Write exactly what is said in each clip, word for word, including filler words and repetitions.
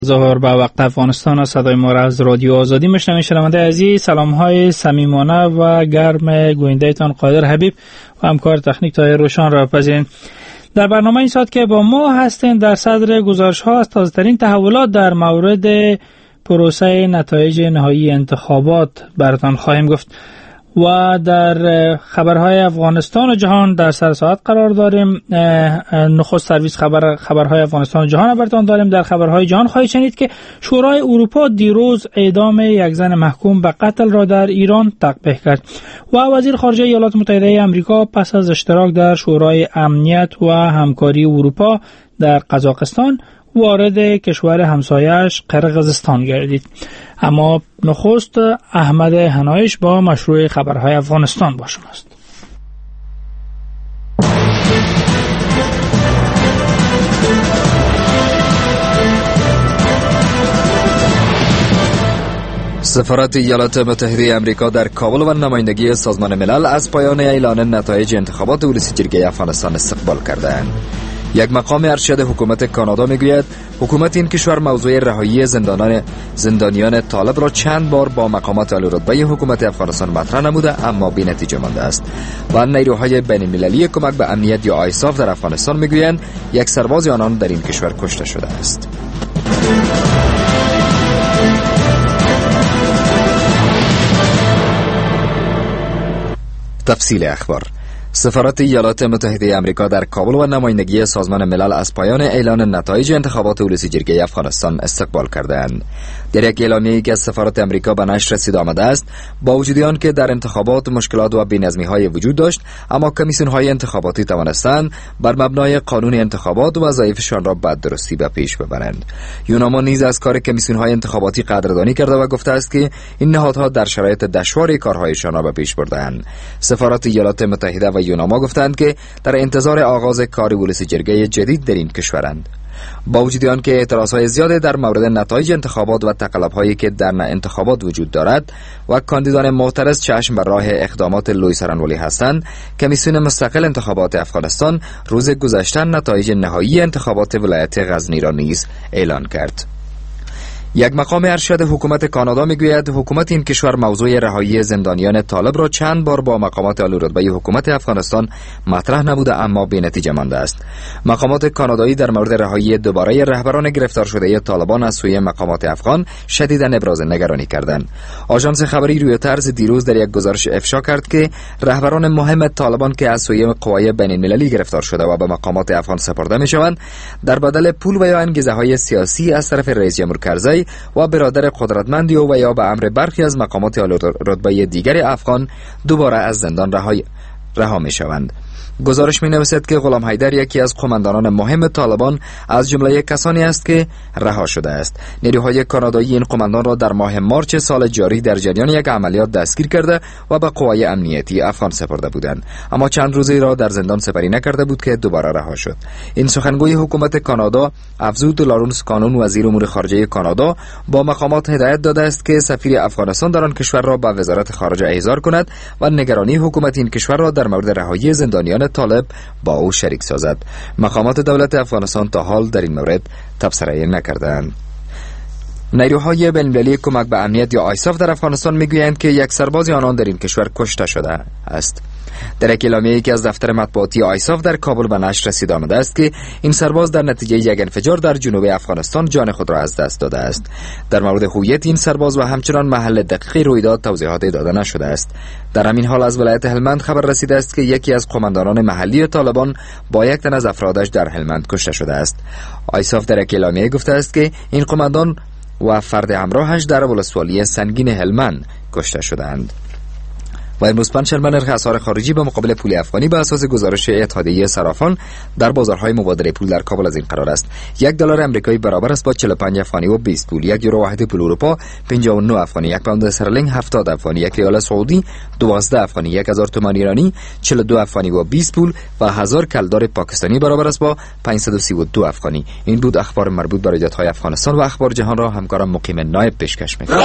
ظهر به وقت افغانستان از صدای ما را از رادیو آزادی میشنوید. شنونده عزیز، سلام های صمیمانه و گرم گویندهتان قادر حبیب و همکار تکنیک طاهر روشان را بپذیرید. در برنامه این ساعت که با ما هستین در صدر گزارش ها از تازه‌ترین تحولات در مورد پروسه نتایج نهایی انتخابات براتان خواهیم گفت و در خبرهای افغانستان و جهان در سر ساعت قرار داریم. نخست سرویس خبر خبرهای افغانستان و جهان براتان داریم. در خبرهای جهان خواهید شنید که شورای اروپا دیروز اعدام یک زن محکوم به قتل را در ایران تقبیح کرد و وزیر خارجه ایالات متحده آمریکا پس از اشتراک در شورای امنیت و همکاری اروپا در قزاقستان وارد کشور همسایه‌اش قرقیزستان گردید. اما نخست احمد هنایش با مشروع خبرهای افغانستان با شماست. سفارت ایالات متحده آمریکا در کابل و نمایندگی سازمان ملل از پایان اعلان نتایج انتخابات ریاست جمهوری افغانستان استقبال کردند. یک مقام ارشد حکومت کانادا میگوید حکومت این کشور موضوع رهایی زندانان زندانیان طالب را چند بار با مقامات عالی‌رتبه حکومت افغانستان مطرح نموده اما بی‌نتیجه مانده است. و نیروهای بین‌المللی کمک به امنیت یا آیساف در افغانستان میگویند یک سرباز آنان در این کشور کشته شده است. تفصیل اخبار. سفارت ایالات متحده آمریکا در کابل و نمایندگی سازمان ملل از پایان اعلان نتایج انتخابات ریاست جمهوری افغانستان استقبال کردند. در یک اعلامیه‌ای که از سفارت آمریکا به نشر رسیده آمده است، با وجود آن که در انتخابات مشکلات و بی‌نظمی‌های وجود داشت، اما کمیسیون‌های انتخاباتی توانستند بر مبنای قانون انتخابات وظایفشان را به درستی به پیش ببرند. یوناما نیز از کار کمیسیون‌های انتخاباتی قدردانی کرده و گفته است که این نهادها در شرایط دشواری کارهایشان را به پیش بردند. سفارت ایالات متحده و یوناما گفتند که در انتظار آغاز کار ریاست جمهوری جدید در این کشورند. با وجود آن که اعتراضهای زیاده در مورد نتایج انتخابات و تقلب‌هایی که در انتخابات وجود دارد و کاندیدان معترض چشم بر راه اقدامات لوی سرانولی هستند، کمیسیون مستقل انتخابات افغانستان روز گذشته نتایج نهایی انتخابات ولایت غزنی را نیز اعلان کرد. یک مقام ارشد حکومت کانادا میگوید حکومت این کشور موضوع رهایی زندانیان طالب را چند بار با مقامات عالی‌رتبه حکومت افغانستان مطرح نموده اما بی‌نتیجه مانده است. مقامات کانادایی در مورد رهایی دوباره رهبران گرفتار شده طالبان از سوی مقامات افغان شدیداً ابراز نگرانی کردند. آژانس خبری رویترز دیروز در یک گزارش افشا کرد که رهبران مهم طالبان که از سوی قوای بین‌المللی گرفتار شده و به مقامات افغان سپرده میشوند، در بدل پول و یا انگیزه‌های سیاسی از طرف رئیس جمهور کرزی و برادر قدرتمندی و یا به امر برخی از مقامات عالی‌رتبه دیگر افغان دوباره از زندان رهای رها می شوند. گزارش می نویسد که غلام حیدر یکی از قماندانان مهم طالبان از جمله کسانی است که رها شده است. نیروهای کانادایی این قماندان را در ماه مارچ سال جاری در جریان یک عملیات دستگیر کرده و به قوای امنیتی افغان سپرده بودند، اما چند روزی را در زندان سپری نکرده بود که دوباره رها شد. این سخنگوی حکومت کانادا افزود لارنس کانون وزیر امور خارجه کانادا با مقامات هدایت داده است که سفیر افغانستان در آن کشور را به وزارت خارجه احضار کند و نگرانی حکومت این کشور را در مورد رهایی زندانیان طالب با او شریک سازد. مقامات دولت افغانستان تا حال در این مورد تبصره نکردند. نیروهای بین‌المللی کمک به امنیت یا آیساف در افغانستان میگویند که یک سرباز آنان در این کشور کشته شده است. در یک اعلامیه‌ای که از دفتر مطبوعاتی آیساف در کابل به نشر رسیده آمده است که این سرباز در نتیجه یک انفجار در جنوب افغانستان جان خود را از دست داده است. در مورد هویت این سرباز و همچنان محل دقیق رویداد توضیحاتی داده نشده است. در همین حال از ولایت هلمند خبر رسیده است که یکی از قماندانان محلی طالبان با یک تن از افرادش در هلمند کشته شده است. آیساف در یک اعلامیه گفته است که این قماندان و فرد همراهش در ولسوالی سنگین هلمند کشته شدند. و امروز پنجشنبه نرخ اسعار خارجی به مقابل پول افغانی به اساس گزارش اتحادیه صرافان در بازارهای مبادله پول در کابل از این قرار است: یک دلار آمریکایی برابر است با چهل و پنج افغانی و بیست پول، یک یورو واحد پول اروپا پنجاه و نه افغانی، یک پوند استرلینگ هفتاد افغانی، یک ریال سعودی دوازده افغانی، یک هزار تومان ایرانی چهل و دو افغانی و بیست پول و هزار کلدار پاکستانی برابر است با پانصد و سی و دو افغانی. این بود اخبار مربوط به رویدادهای افغانستان و اخبار جهان را همکارم مقیم نایب پیشکش می‌کنم.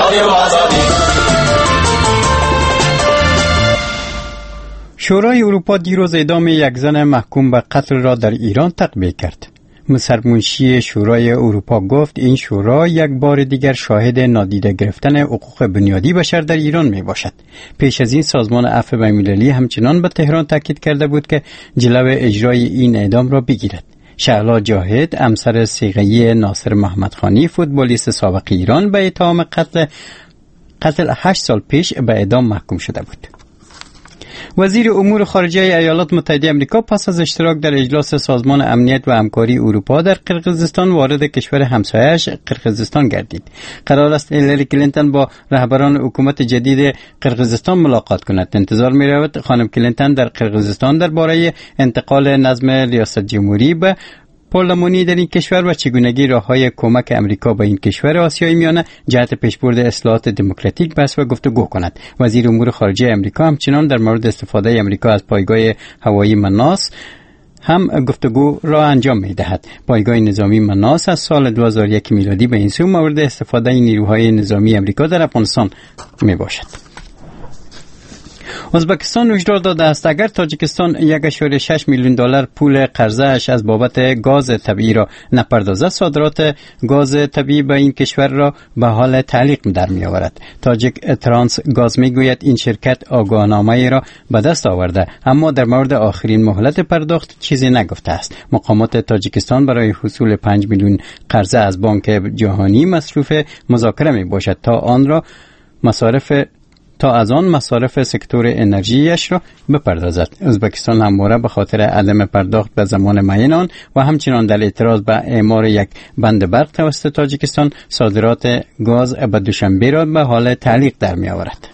شورای اروپا دیروز اعدام یک زن محکوم به قتل را در ایران تقبیح کرد. سرمنشی شورای اروپا گفت این شورا یک بار دیگر شاهد نادیده گرفتن حقوق بنیادی بشر در ایران می باشد. پیش از این سازمان عفو بین‌المللی همچنان به تهران تاکید کرده بود که جلو اجرای این اعدام را بگیرد. شهلا جاهد، همسر صیغه‌ای ناصر محمدخانی، فوتبالیست سابق ایران، به اتهام قتل قتل هشت سال پیش به اعدام محکوم شده بود. وزیر امور خارجه ایالات متحده آمریکا پس از اشتراک در اجلاس سازمان امنیت و همکاری اروپا در قرقیزستان وارد کشور همسایه‌اش قرقیزستان گردید. قرار است هیلاری کلینتون با رهبران حکومت جدید قرقیزستان ملاقات کند. انتظار می‌رود خانم کلینتون در قرقیزستان درباره انتقال نظم ریاست جمهوری به پارلمانی در این کشور و چگونگی راه‌های کمک امریکا به این کشور آسیای میانه جهت پیشبرد اصلاحات دموکراتیک بحث و گفتگو کند. وزیر امور خارجه امریکا همچنان در مورد استفاده امریکا از پایگاه هوایی مناس هم گفتگو را انجام می‌دهد. پایگاه نظامی مناس از سال دو هزار و یک میلادی به این سو مورد استفاده نیروهای نظامی امریکا در افغانستان میباشد. ازبکستان هشدار داده است اگر تاجیکستان یک و شش میلیون دلار پول قرضه اش از بابت گاز طبیعی را نپردازد، صادرات گاز طبیعی به این کشور را به حال تعلیق در می آورد. تاجیک ترانس گاز می گوید این شرکت آگاهنامه را به دست آورده، اما در مورد آخرین مهلت پرداخت چیزی نگفته است. مقامات تاجیکستان برای حصول پنج میلیون قرضه از بانک جهانی مصروف مذاکره می باشد تا آن را مصارف تا از آن مصارف سکتور انرژیش را بپردازد. ازبکستان همواره به خاطر عدم پرداخت به زمان معین آن و همچنان در اعتراض به اعمار یک بند برق توسط تاجیکستان صادرات گاز به دوشنبه را به حال تعلیق در می آورد.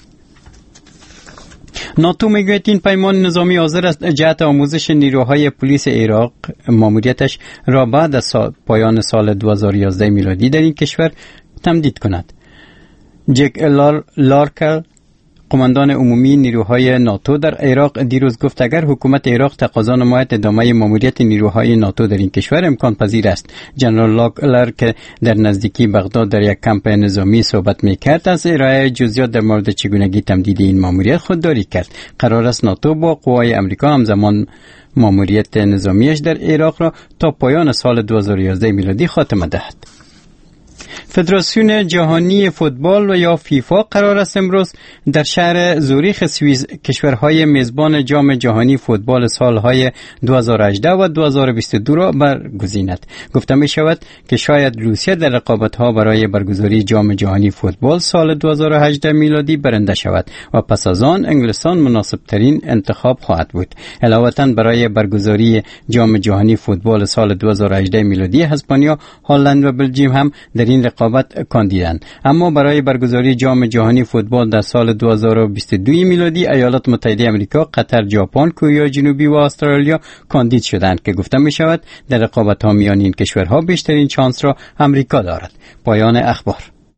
ناتو میگوید این پیمان نظامی حاضر است جهت آموزش نیروهای پلیس عراق ماموریتش را بعد از سال پایان سال دو هزار و یازده میلادی در این کشور تمدید کند. جک لار لارکل، قماندان عمومی نیروهای ناتو در عراق، دیروز گفت اگر حکومت عراق تقاضا نماید ادامه ماموریت نیروهای ناتو در این کشور امکان پذیر است. جنرال لارکل که در نزدیکی بغداد در یک کمپ نظامی صحبت میکرد از ارائه جزئیات در مورد چگونگی تمدید این ماموریت خودداری کرد. قرار است ناتو با قوای امریکا همزمان ماموریت نظامیش در عراق را تا پایان سال دو هزار و یازده میلادی خاتمه دهد. فدراسیون جهانی فوتبال و یا فیفا قرار است امروز در شهر زوریخ سوئیس کشورهای میزبان جام جهانی فوتبال سالهای دو هزار و هجده و دو هزار و بیست و دو را برگزیند. گفته می شود که شاید روسیه در رقابت‌ها برای برگزاری جام جهانی فوتبال سال دو هزار و هجده میلادی برنده شود و پس از آن انگلستان مناسب ترین انتخاب خواهد بود. علاوه برای برگزاری جام جهانی فوتبال سال دو هزار و هجده میلادی اسپانیا، هلند و بلژیم هم در این رقابت کاندیدند. اما برای برگزاری جام جهانی فوتبال در سال دو هزار و بیست و دو میلادی ایالات متحده آمریکا، قطر، ژاپن، کره جنوبی و استرالیا کاندید شدند که گفته می شود در رقابت‌ها میان این کشورها بیشترین شانس را امریکا دارد. پایان اخبار.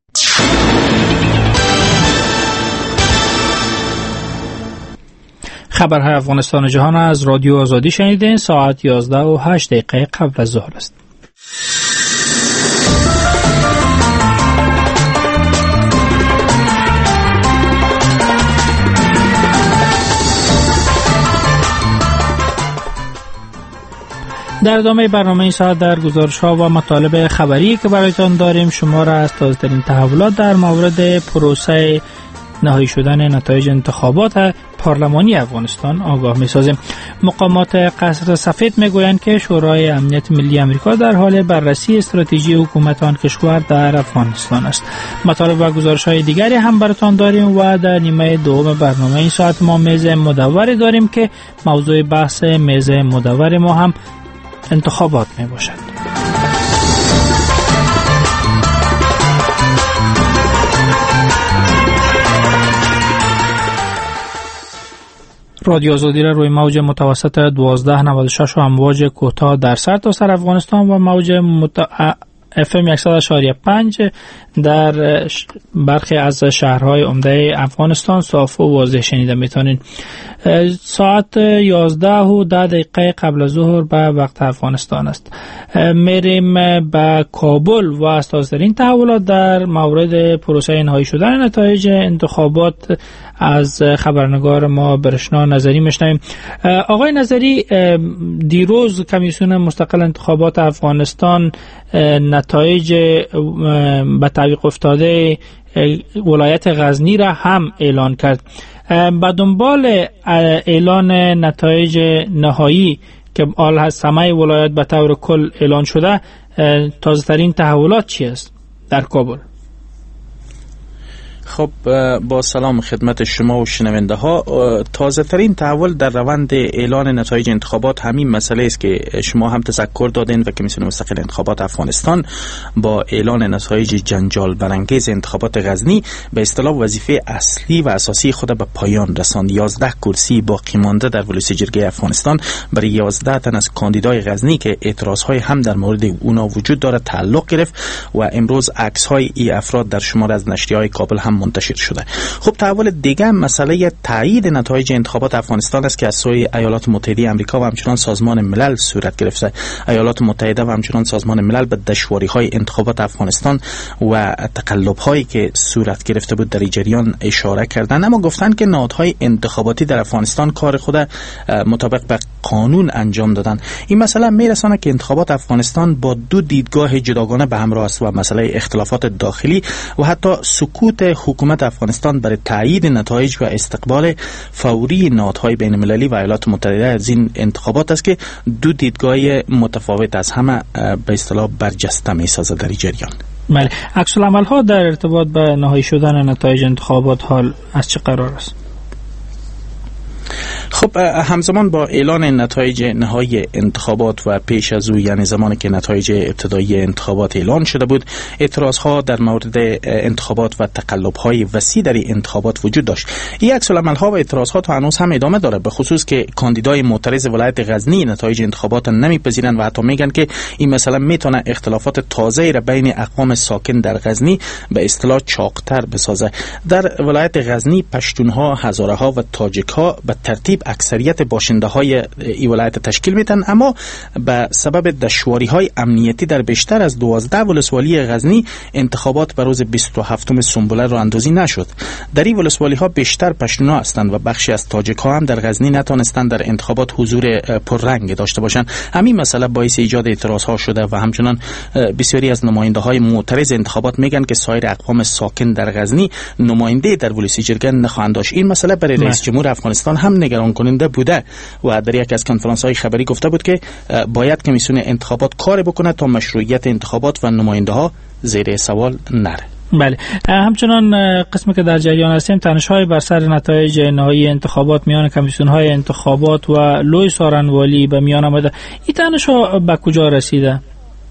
خبرهای افغانستان و جهان از رادیو آزادی شنیدین. ساعت یازده و هشت دقیقه قبل از ظهر است. در ادامه برنامه این ساعت در گزارش‌ها و مطالب خبری که برایتان داریم شما را از تازه‌ترین تحولات در مورد پروسه نهایی شدن نتایج انتخابات پارلمانی افغانستان آگاه می‌سازیم. مقامات قصر سفید می‌گویند که شورای امنیت ملی آمریکا در حال بررسی استراتژی حکومت آن کشور در افغانستان است. مطالب و گزارش‌های دیگری هم براتان داریم و در نیمه دوم برنامه این ساعت ما میز مدور داریم که موضوع بحث میز مدور ما هم انتخابات می باشد. رادیو آزادی را روی موج متوسط دوازده نود و شش و امواج کوتاه در سرتاسر افغانستان و موج مت... اف ام صد و پنج در برخی از شهرهای عمده افغانستان صاف و واضح شنیده میتونین. ساعت یازده و ده دقیقه قبل از ظهر به وقت افغانستان است. میریم به کابل و از تازه‌ترین تحولات در مورد پروسه نهایی شدن نتایج انتخابات از خبرنگار ما برشنا نظری میشنویم. آقای نظری، دیروز کمیسیون مستقل انتخابات افغانستان نتایج به تعویق افتاده ولایت غزنی را هم اعلان کرد. به دنبال اعلان نتایج نهایی که آل هست همه ولایت به طور کل اعلان شده، تازه ترین تحولات چی است در کابل؟ خب با سلام خدمت شما و شنونده ها. تازه ترین تحول در روند اعلان نتایج انتخابات همین مسئله است که شما هم تذکر دادین و کمیسیون مستقل انتخابات افغانستان با اعلان نتایج جنجال برانگیز انتخابات غزنی به اصطلاح وظیفه اصلی و اساسی خود به پایان رساند. یازده کرسی باقی مانده در ولایت جرگه افغانستان برای یازده تن از کاندیدای غزنی که اعتراضهای هم در مورد اونا وجود داره تعلق گرفت و امروز عکس‌های این افراد در شمار از نشریه‌های کابل هم منتشر شده. خب تحول دیگه مسئله تایید نتایج انتخابات افغانستان است که از سوی ایالات متحده آمریکا و همچنان سازمان ملل صورت گرفته. ایالات متحده و همچنان سازمان ملل به دشواری‌های انتخابات افغانستان و تقلب‌هایی که صورت گرفته بود در جریان اشاره کردند، اما گفتند که نهادهای انتخاباتی در افغانستان کار خود مطابق به قانون انجام دادن. این مسئله میرسانه که انتخابات افغانستان با دو دیدگاه جداگانه به همراه است و مسئله اختلافات داخلی و حتی سکوت حکومت افغانستان برای تایید نتایج و استقبال فوری نهادهای بین المللی و ایالات متحده از این انتخابات است که دو دیدگاه متفاوت از همه به اصطلاح برجسته میسازه در جریان. بله، عکس العمل ها در ارتباط به نهایی شدن نتایج انتخابات حال از چه قرار است؟ خب همزمان با اعلان نتایج نهایی انتخابات و پیش از او، یعنی زمانی که نتایج ابتدایی انتخابات اعلان شده بود، اعتراضها در مورد انتخابات و تقلب‌های وسیع در انتخابات وجود داشت. این عکس العمل‌ها و اعتراضها تا هنوز هم ادامه داره، به خصوص که کاندیدای معترض ولایت غزنی نتایج انتخابات نمیپذیرند و حتی میگن که این مسئله میتونه اختلافات تازه‌ای را بین اقوام ساکن در غزنی به اصطلاح چاق‌تر بسازه. در ولایت غزنی پشتونها، هزاره‌ها و تاجک‌ها به ترتیب اکثریت باشنده های این ولایت تشکیل میدن، اما به سبب دشواری های امنیتی در بیشتر از دوازده ولسوالی غزنی انتخابات بر روز بیست و هفتم سنبله راه اندازی نشد. در این ولسوالی ها بیشتر پشتونا هستند و بخشی از تاجک ها هم در غزنی نتونستند در انتخابات حضور پررنگ داشته باشند. همین مسئله باعث ایجاد اعتراض ها شده و همچنان بسیاری از نماینده های معترض انتخابات میگن که سایر اقوام ساکن در غزنی نماینده در ولایت جرگه نخواهند داشت. این مسئله برای رئیس جمهور افغانستان هم نگران کننده بوده و در یک از کنفرانس های خبری گفته بود که باید کمیسیون انتخابات کار بکنه تا مشروعیت انتخابات و نماینده ها زیر سوال نره. بله، همچنان قسمی که در جریان هستیم، تنش‌های بر سر نتایج نهایی انتخابات میان کمیسیون‌های انتخابات و لوی سارنوالی به میان آمده. این تنش‌ها به کجا رسیده؟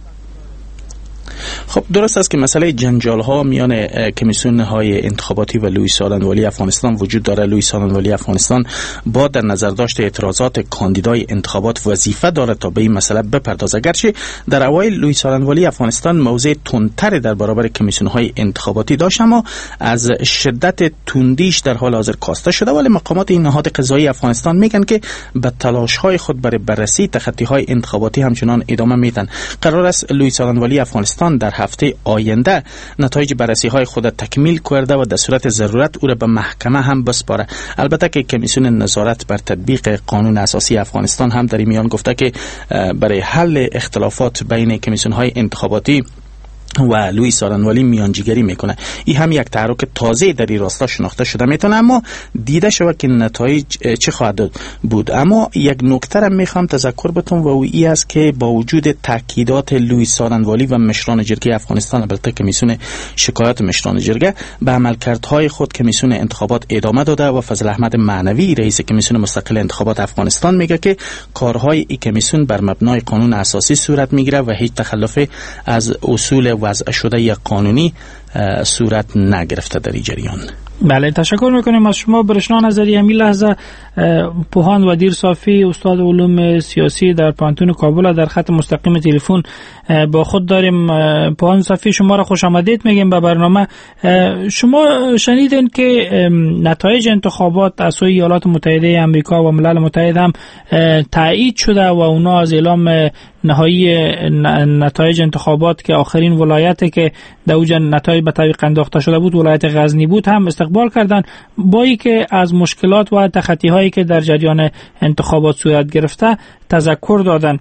خب درست است که مسئله جنجال ها میان کمیسیون های انتخاباتی و لوی سارنوالی افغانستان وجود داره. لوی سارنوالی افغانستان با در نظر داشت اعتراضات کاندیدای انتخابات وظیفه داره تا به این مسئله بپردازه. گرچه در اوایل لوی سارنوالی افغانستان موضع تندتر در برابر کمیسیون های انتخاباتی داشت، اما از شدت تندیش در حال حاضر کاسته شده، ولی مقامات این نهاد قضایی افغانستان میگن که به تلاش های خود برای بررسی تخطی های انتخاباتی همچنان ادامه میدن. قرار است لوی سارنوالی افغانستان در هفته آینده نتایج بررسی های خود تکمیل کرده و در صورت ضرورت او را به محکمه هم بسپاره. البته که کمیسیون نظارت بر تطبیق قانون اساسی افغانستان هم در این میان گفته که برای حل اختلافات بین کمیسیون های انتخاباتی و لوی سارنوالی میانجیگری میکنه. این هم یک تحرک تازه در این راستا شناخته شده میتونه، اما دیده شود که نتایج چه خواهد بود. اما یک نکته را میخوام تذکر بتون و او این است که با وجود تاکیدات لوی سارنوالی و مشران جرگه افغانستان، البته کمیسیون شکایات مشران جرگه به عملکردهای خود کمیسیون انتخابات ادامه داده و فضل احمد معنوی رئیس کمیسیون مستقل انتخابات افغانستان میگه که کارهای این کمیسیون بر مبنای قانون اساسی صورت میگیره و هیچ تخلف از اصول وضع شده یک قانونی صورت نگرفته در این جریان. بله، تشکر میکنیم از شما برشنا نظری. همین لحظه پوهان ودیر صافی استاد علوم سیاسی در پانتون کابل در خط مستقیم تلفن با خود داریم. پوهان صافی، شما را خوش آمدید میگیم به برنامه. شما شنیدین که نتایج انتخابات از سوی ایالات متحده آمریکا و ملل متحد هم تایید شده و اونا از اعلام نهایی نتایج انتخابات که آخرین ولایتی که در اوج نتایج به تعویق انداخته شده بود ولایت غزنی بود هم استقبال کردن، با اینکه از مشکلات و تخطی هایی که در جریان انتخابات صورت گرفته تذکر دادن.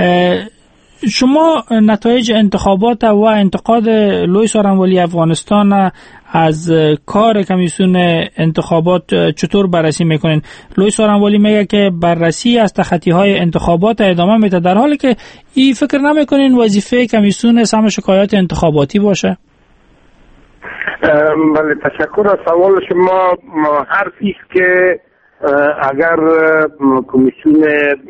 شما نتایج انتخابات و انتقاد لوی سارنوالی افغانستان از کار کمیسیون انتخابات چطور بررسی میکنین؟ لوی سارنوالی میگه که بررسی از تخطی‌های انتخابات ادامه میده، در حالی که این فکر نمیکنین وظیفه کمیسیون سم شکایات انتخاباتی باشه؟ بله، تشکر از سوال شما. حرفی است که اگر کمیسیون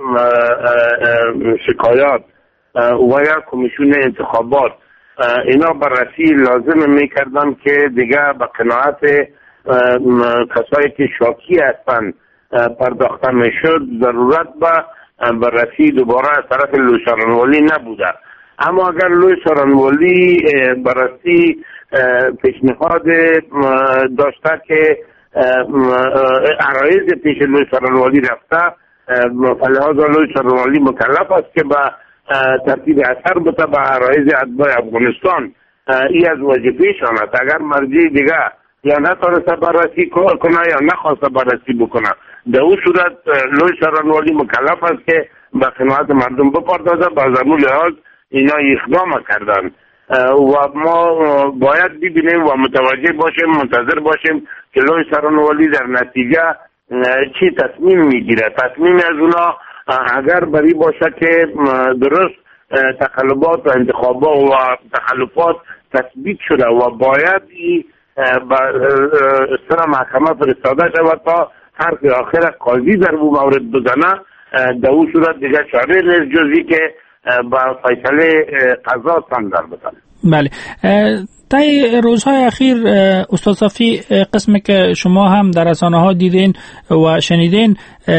شکایات و یا کمیسیون انتخابات اینا بررسی لازم میکردن که دیگه به قناعت کسایی که شاکی هستن پرداخته میشد، ضرورت به بررسی دوباره از طرف لوی سارنوالی نبوده. اما اگر لوی سارنوالی بررسی پیشنهاد داشته که عرایض پیش لوی سارنوالی رفته، فلحاظا لوی سارنوالی مکلف است که به ترتیب اثر بوده به عرایض اتباع افغانستان. ای از وظیفه‌شان است. اگر مرجع دیگه یا نتونسته بررسی کنه یا نخواسته بررسی بکنه، در اون صورت لوی سارنوالی مکلف است که به قناعت مردم بپردازه. با زمون لحاظ اینا اقدام کردن و ما باید ببینیم و متوجه باشیم، منتظر باشیم که لوی سارنوالی در نتیجه چی تصمیم میگیره. تصمیم از اونا اگر بری باشه که درست تقلبات و انتخابات و تخلفات تثبیت شده و باید به سر محکمه فرستاده شود تا حرف آخر قاضی در اون مورد بزنه، در اون صورت دیگه چاره نیست جزی که با فیصله قضا صندر بزنه. بله، طی روزهای اخیر استاد صافی، قسمی که شما هم در رسانه ها دیدین و شنیدین،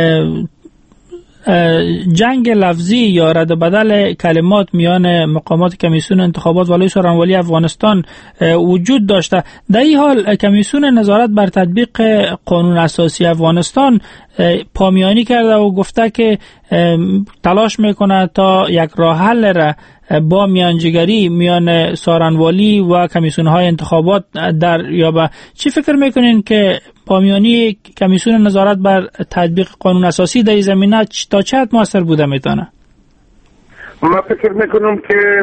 جنگ لفظی یا رد و بدل کلمات میان مقامات کمیسیون انتخابات و لوی سارنوالی افغانستان وجود داشته. در این حال کمیسیون نظارت بر تطبیق قانون اساسی افغانستان پامیانی کرده و گفته که تلاش میکنه تا یک راه حل را با میانجیگری میان سارنوالی و کمیسیون های انتخابات در یابه. چی فکر میکنین که پامیانی کمیسیون نظارت بر تطبیق قانون اساسی در این زمینه تا چه حد موثر بوده میتونه؟ ما فکر میکنم که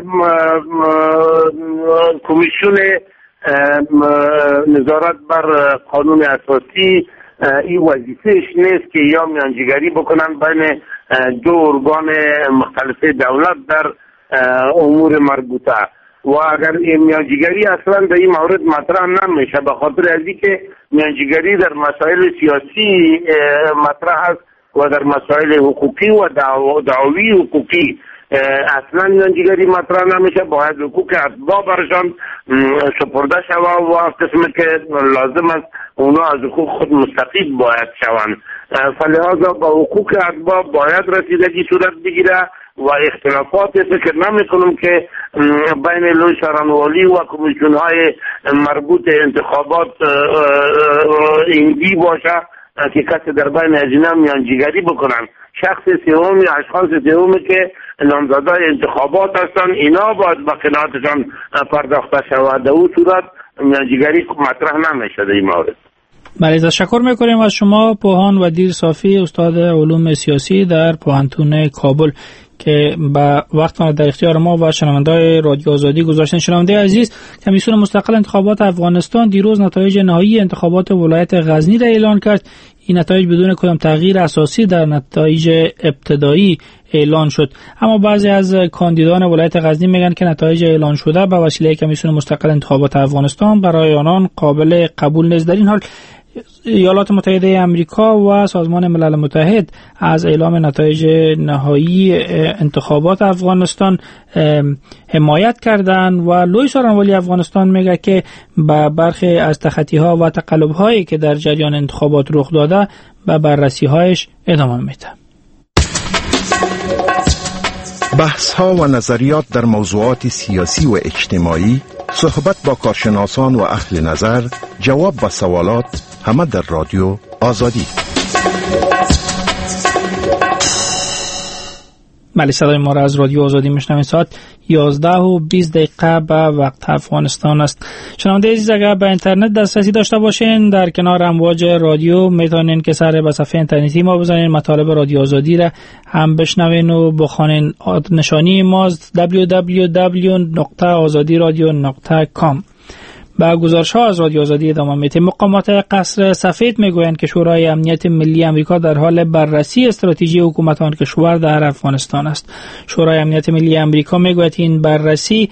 کمیسیون نظارت بر قانون اساسی این وظیفهش نیست که یا میانجیگری بکنن بین دو ارگان مختلف دولت در امور مربوطه و اگر این میانجیگری اصلا در این مورد مطرح نمیشه، به خاطر ازی که میانجیگری در مسائل سیاسی مطرح است و در مسائل حقوقی و دعوی حقوقی اصلا میانجیگری مطرح نمیشه. باید حقوق اتباع برشان سپرده شود و قسمی که لازم است اونا از حقوق خود مستفید باید شوند. فلحاظا با حقوق اتباع باید رسیدگی صورت بگیره و اختلافات فکر نمی کنم که بین لوی سارنوالی و کمیسیون های مربوط انتخابات اینگی باشه که کسی در بین اجنا میانجیگری بکنن. شخص سوم یا اشخاص سومی که نامزدای انتخابات هستن اینا باید به قناعتشان پرداخته شود. در اون صورت میانجیگری مطرح نمیشه در این مورد. بله، تشکر میکنیم از شما پوهان ودیر صافی استاد علوم سیاسی در پوهنتون کابل که با وقت در اختیار ما و شنونده‌های رادیو آزادی گذاشتن. شنونده عزیز، کمیسیون مستقل انتخابات افغانستان دیروز نتایج نهایی انتخابات ولایت غزنی را اعلان کرد. این نتایج بدون کدام تغییر اساسی در نتایج ابتدایی اعلان شد، اما بعضی از کاندیدان ولایت غزنی میگن که نتایج اعلان شده به وسیله کمیسیون مستقل انتخابات افغانستان برای آنان قابل قبول نیست. در این حال ایالات متحده آمریکا و سازمان ملل متحد از اعلام نتایج نهایی انتخابات افغانستان حمایت کردند و لوی سارنوالی افغانستان میگه که با برخی از تخطی‌ها و تقلب‌هایی که در جریان انتخابات رخ داده به بررسی‌هایش ادامه میده. بحث‌ها و نظریات در موضوعات سیاسی و اجتماعی، صحبت با کارشناسان و اهل نظر، جواب به سوالات، همه در رادیو آزادی. بله، صدای ما را از رادیو آزادی میشنوید. ساعت یازده و بیست دقیقه به وقت افغانستان است. شنونده عزیز، اگر به اینترنت دسترسی داشته باشین در کنار امواج رادیو میتونین که سر به صفحه اینترنتی ما بزنین، مطالب رادیو آزادی را هم بشنوین و بخوانین. نشانی ماست دبلیو دبلیو دبلیو نقطه آزادی رادیو نقطه کام. با گزارش‌ها از رادیو آزادی ادامه می‌دیم. مقامات قصر سفید میگویند که شورای امنیت ملی آمریکا در حال بررسی استراتژی حکومت آن کشور در افغانستان است. شورای امنیت ملی آمریکا میگوید این بررسی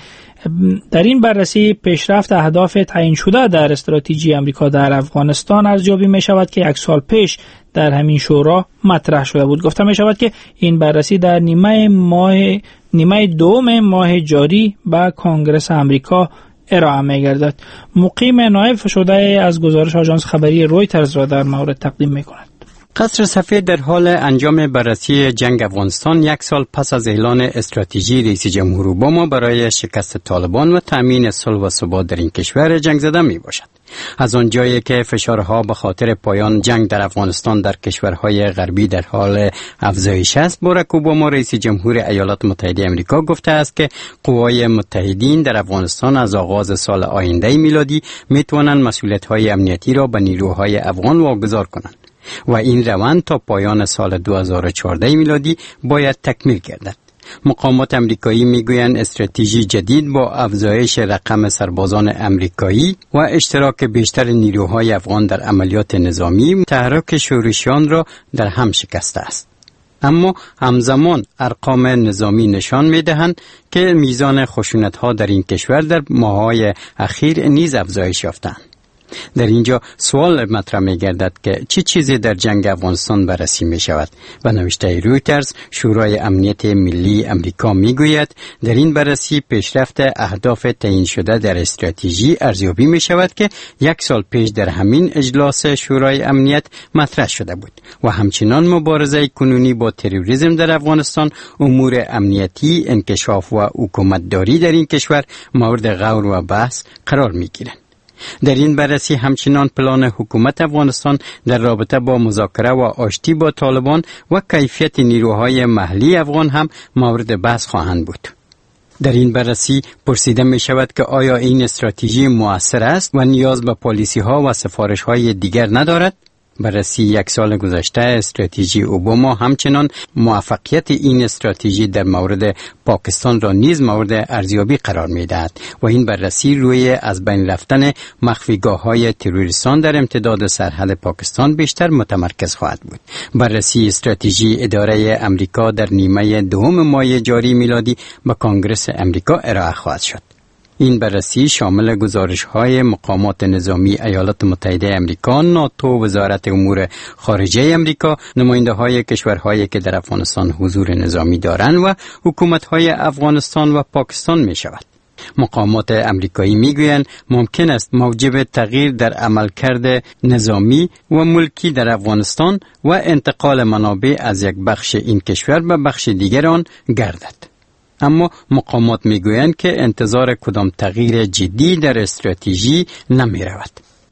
در این بررسی پیشرفت اهداف تعیین شده در استراتژی آمریکا در افغانستان ارزیابی می شود که یک سال پیش در همین شورا مطرح شده بود. گفته می شود که این بررسی در نیمه ماه نیمه دوم ماه جاری به کنگره آمریکا ارائه می‌گردد. مقیم نایب شده از گزارش آژانس خبری رویترز را در مورد تقدیم می‌کند. قصر سفید در حال انجام بررسی جنگ افغانستان یک سال پس از اعلان استراتژی رئیس جمهور اوباما برای شکست طالبان و تامین صلح و ثبات در این کشور جنگ زده می باشد. از آنجایی که فشارها به خاطر پایان جنگ در افغانستان در کشورهای غربی در حال افزایش است، باراک اوباما رئیس جمهور ایالات متحده آمریکا گفته است که قوای متحدین در افغانستان از آغاز سال آینده میلادی می توانند مسئولیت‌های امنیتی را به نیروهای افغان واگذار کنند و این روند تا پایان سال دو هزار و چهارده میلادی باید تکمیل گردد. مقامات امریکایی میگویند استراتژی جدید با افزایش رقم سربازان امریکایی و اشتراک بیشتر نیروهای افغان در عملیات نظامی تحرک شورشیان را در هم شکسته است. اما همزمان ارقام نظامی نشان می‌دهند که میزان خشونت‌ها در این کشور در ماه‌های اخیر نیز افزایش یافته‌اند. در اینجا سوال مطرح می گردد که چه چی چیزی در جنگ افغانستان بررسی می شود و نوشته رویترز شورای امنیت ملی امریکا می گوید در این بررسی پیشرفت اهداف تعیین شده در استراتژی ارزیابی می شود که یک سال پیش در همین اجلاس شورای امنیت مطرح شده بود و همچنان مبارزه کنونی با تروریسم در افغانستان، امور امنیتی، انکشاف و حکومتداری در این کشور مورد غور و بحث قرار می گیرند. در این بررسی همچنان پلان حکومت افغانستان در رابطه با مذاکره و آشتی با طالبان و کیفیت نیروهای محلی افغان هم مورد بحث خواهند بود. در این بررسی پرسیده می شود که آیا این استراتژی مؤثر است و نیاز به پالیسی ها و سفارش های دیگر ندارد؟ بررسی یک سال گذشته استراتژی اوباما همچنان موفقیت این استراتژی در مورد پاکستان را نیز مورد ارزیابی قرار می دهد و این بررسی روی از بین رفتن مخفیگاه‌های تروریستان در امتداد سرحد پاکستان بیشتر متمرکز خواهد بود. بررسی استراتژی اداره امریکا در نیمه دوم ماه جاری میلادی به کنگره امریکا ارائه خواهد شد. این بررسی شامل گزارش‌های مقامات نظامی ایالات متحده آمریکا، ناتو، وزارت امور خارجه آمریکا، نماینده‌های کشورهایی که در افغانستان حضور نظامی دارند و حکومت‌های افغانستان و پاکستان می‌شود. مقامات امریکایی میگویند ممکن است موجب تغییر در عملکرد نظامی و ملکی در افغانستان و انتقال منابع از یک بخش این کشور به بخش دیگر آن گردد. اما مقامات میگویند که انتظار کدام تغییر جدی در استراتژی نمی رود.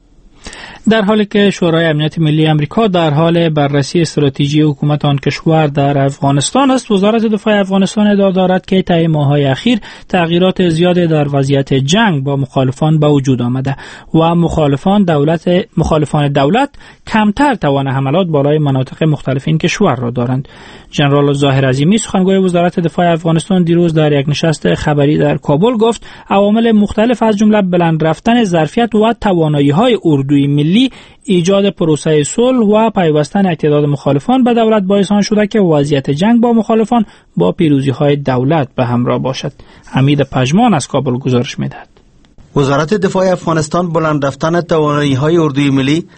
در حالی که شورای امنیت ملی آمریکا در حال بررسی استراتژی حکومت آن کشور در افغانستان است، وزارت دفاع افغانستان ادعا دارد که طی ماه‌های اخیر تغییرات زیادی در وضعیت جنگ با مخالفان به وجود آمده و مخالفان دولت مخالفان دولت کمتر توان حملات بالای مناطق مختلف این کشور را دارند. ژنرال ظاهر عظیمی سخنگوی وزارت دفاع افغانستان دیروز در یک نشست خبری در کابل گفت عوامل مختلف از جمله بلند رفتن ظرفیت و توانایی‌های اردوی ملی، ایجاد پروسه صلح و پیوستن تعداد مخالفان به دولت باعث آن شده که وضعیت جنگ با مخالفان با پیروزی‌های دولت به همراه باشد. حمید پژمان از کابل گزارش می‌دهد. وزارت دفاع افغانستان بلند رفتن توانایی‌های اردوی ملی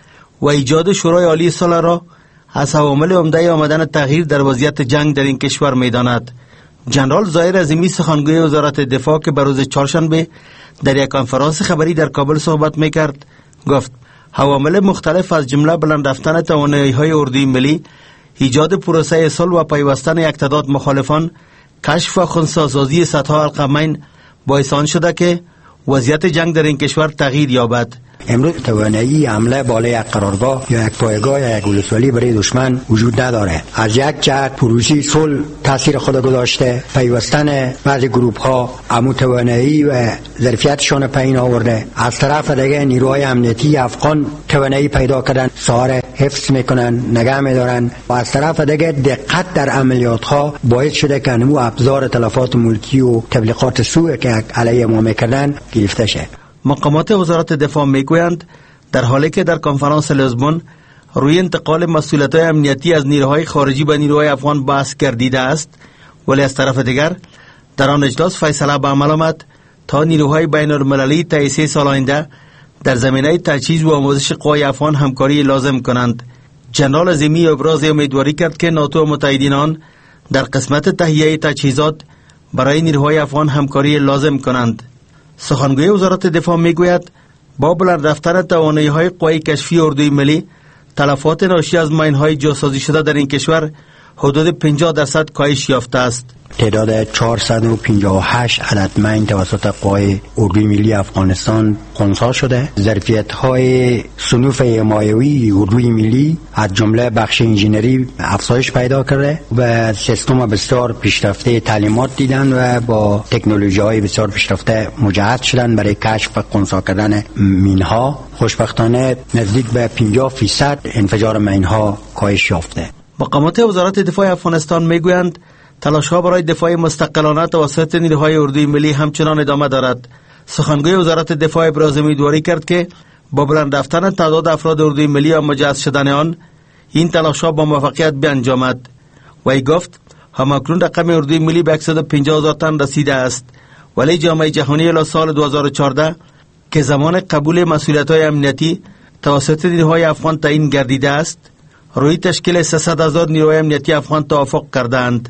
و ایجاد شورای عالی صلح را از عوامل عمده آمدن تغییر در وضعیت جنگ در این کشور می‌داند. جنرال ظاهر عظیمی سخنگوی وزارت دفاع که بروز چهارشنبه در یک کنفرانس خبری در کابل صحبت می‌کرد گفت عوامل مختلف از جمله بلند رفتن توانایی‌های اردوی ملی، ایجاد پروسه صلح و پیوستن یک تعداد مخالفان، کشف و خنثی‌سازی سدها القمین باعث آن شده که وضعیت جنگ در این کشور تغییر یابد. امروز توانایی حمله بالای یک قرارگاه یا یک پایگاه یا یک ولسوالی برای دشمن وجود نداره. از یک جهت پروژه صلح تاثیر خود گذاشته، پیوستن بعضی گروه ها امو توانایی و ظرفیتشان پایین آورده. از طرف دیگه نیروهای امنیتی افغان توانایی پیدا کردن، سوار حفظ میکنن، نگه میدارن و از طرف دیگه دقت در عملیات ها باعث شده که نمو ابزار تلفات ملکی و تبلیغات سوء که علیه ما میکردن گرفته شه. مقامات وزارت دفاع میگویند در حالی که در کنفرانس لیزبون روی انتقال مسئولیت‌های امنیتی از نیروهای خارجی به نیروهای افغان بحث گردیده است، ولی از طرف دیگر در آن اجلاس فیصله به عمل آمد تا نیروهای بین المللی طی سه سال آینده در زمینه تجهیز و آموزش قوای افغان همکاری لازم کنند. جنرال عظیمی ابراز امیدواری کرد که ناتو و متحدین آن در قسمت تهیه تجهیزات برای نیروهای افغان همکاری لازم کنند. سخنگوی وزارت دفاع میگوید با بلند رفتن توانایی‌های قوای کشفی اردوی ملی، تلفات ناشی از ماین‌های جاسازی شده در این کشور حدود پنجاه درصد کاهش یافته است. تعداد چهارصد و پنجاه و هشت عدد ماین توسط قوای اردوی ملی افغانستان خنثی شده. ظرفیت‌های صنوف حمایوی اردوی ملی از جمله بخش انجینری افزایش پیدا کرده و سیستم بسیار پیشرفته تعلیمات دیدن و با تکنولوژی‌های بسیار پیشرفته مجهز شدن برای کشف و خنثی کردن مین‌ها. خوشبختانه نزدیک به پنجاه فیصد انفجار ماین‌ها کاهش یافته. مقامات وزارت دفاع افغانستان میگویند تلاش‌ها برای دفاع مستقلانه توسط نیروهای اردوی ملی همچنان ادامه دارد. سخنگوی وزارت دفاع ابراز امیدواری کرد که با بلند رفتن تعداد افراد اردوی ملی و مجهز شدن آن، این تلاش‌ها با موفقیت بیانجامد. وی گفت همکنون رقم اردوی ملی به صد و پنجاه هزار تن رسیده است، ولی جامعه جهانی الی سال دو هزار و چهارده که زمان قبول مسئولیت‌های امنیتی توسط نیروهای افغان تعیین گردیده است، روی تشکیل سیصد هزار نیروی امنیتی افغان توافق کردند.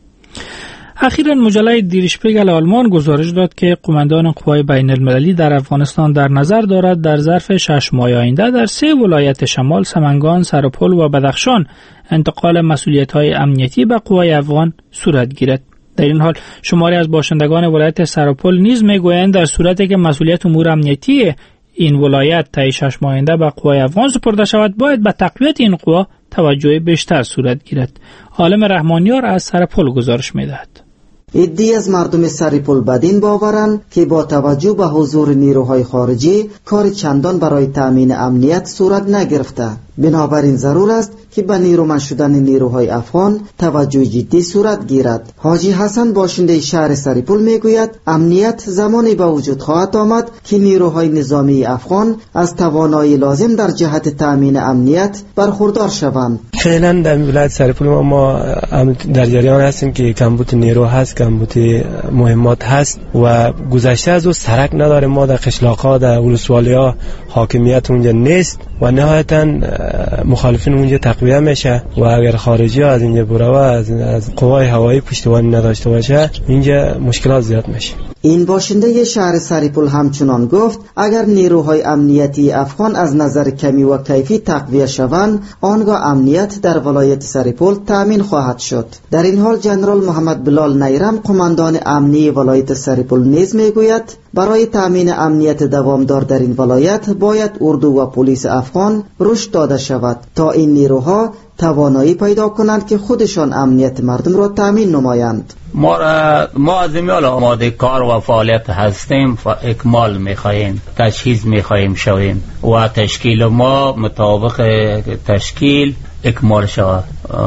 اخیراً مجله دیر شپیگل آلمان گزارش داد که قماندان قوای بین المللی در افغانستان در نظر دارد در ظرف شش ماه آینده در سه ولایت شمال سمنگان، سرپل و بدخشان انتقال مسئولیت‌های امنیتی به قوای افغان صورت گیرد. در این حال شماری از باشندگان ولایت سرپل نیز میگویند در صورتی که مسئولیت امور امنیتی این ولایت طی شش ماه آینده به قوای افغان سپرده شود، باید به تقویت این قوا توجه بیشتر صورت گیرد. عالم رحمانیار از سرپل گزارش می‌دهد. عده‌ای از مردم سرپل بدین باورند که با توجه به حضور نیروهای خارجی کار چندان برای تامین امنیت صورت نگرفته. بنابراین ضرور است که به نیرومند شدن نیروهای افغان توجه جدی صورت گیرد. حاجی حسن باشنده شهر سرپل میگوید امنیت زمانی به وجود خواهد آمد که نیروهای نظامی افغان از توانایی لازم در جهت تامین امنیت برخوردار شوند. فعلا در ولایت سرپل ما, ما در جریان هستیم که کمبود نیرو هست، کمبود مهمات هست و گذشته از او سرک نداره. ما در قشلاق‌ها در ولسوالی‌ها حاکمیت اونجا نیست و نهایتاً مخالفین اونجا تقویه میشه و اگر خارجی ها از اینجا برو از, از قوای هوایی پشتیبانی نداشته باشه اینجا مشکلات زیاد میشه. این باشنده شهر سرپل همچنان گفت اگر نیروهای امنیتی افغان از نظر کمی و کیفی تقویه شوند، آنگاه امنیت در ولایت سرپل تامین خواهد شد. در این حال جنرال محمد بلال نیرم قماندان امنی ولایت سرپل نیز میگوید برای تامین امنیت دوامدار در این ولایت باید اردو و پلیس افغان رشد داده شود تا این نیروها توانایی پیدا کنند که خودشان امنیت مردم را تامین نمایند. ما ما از میال آماده کار و فعالیت هستیم، اکمال میخواهیم، تجهیز میخواهیم شویم و تشکیل ما مطابق تشکیل اکمال شود.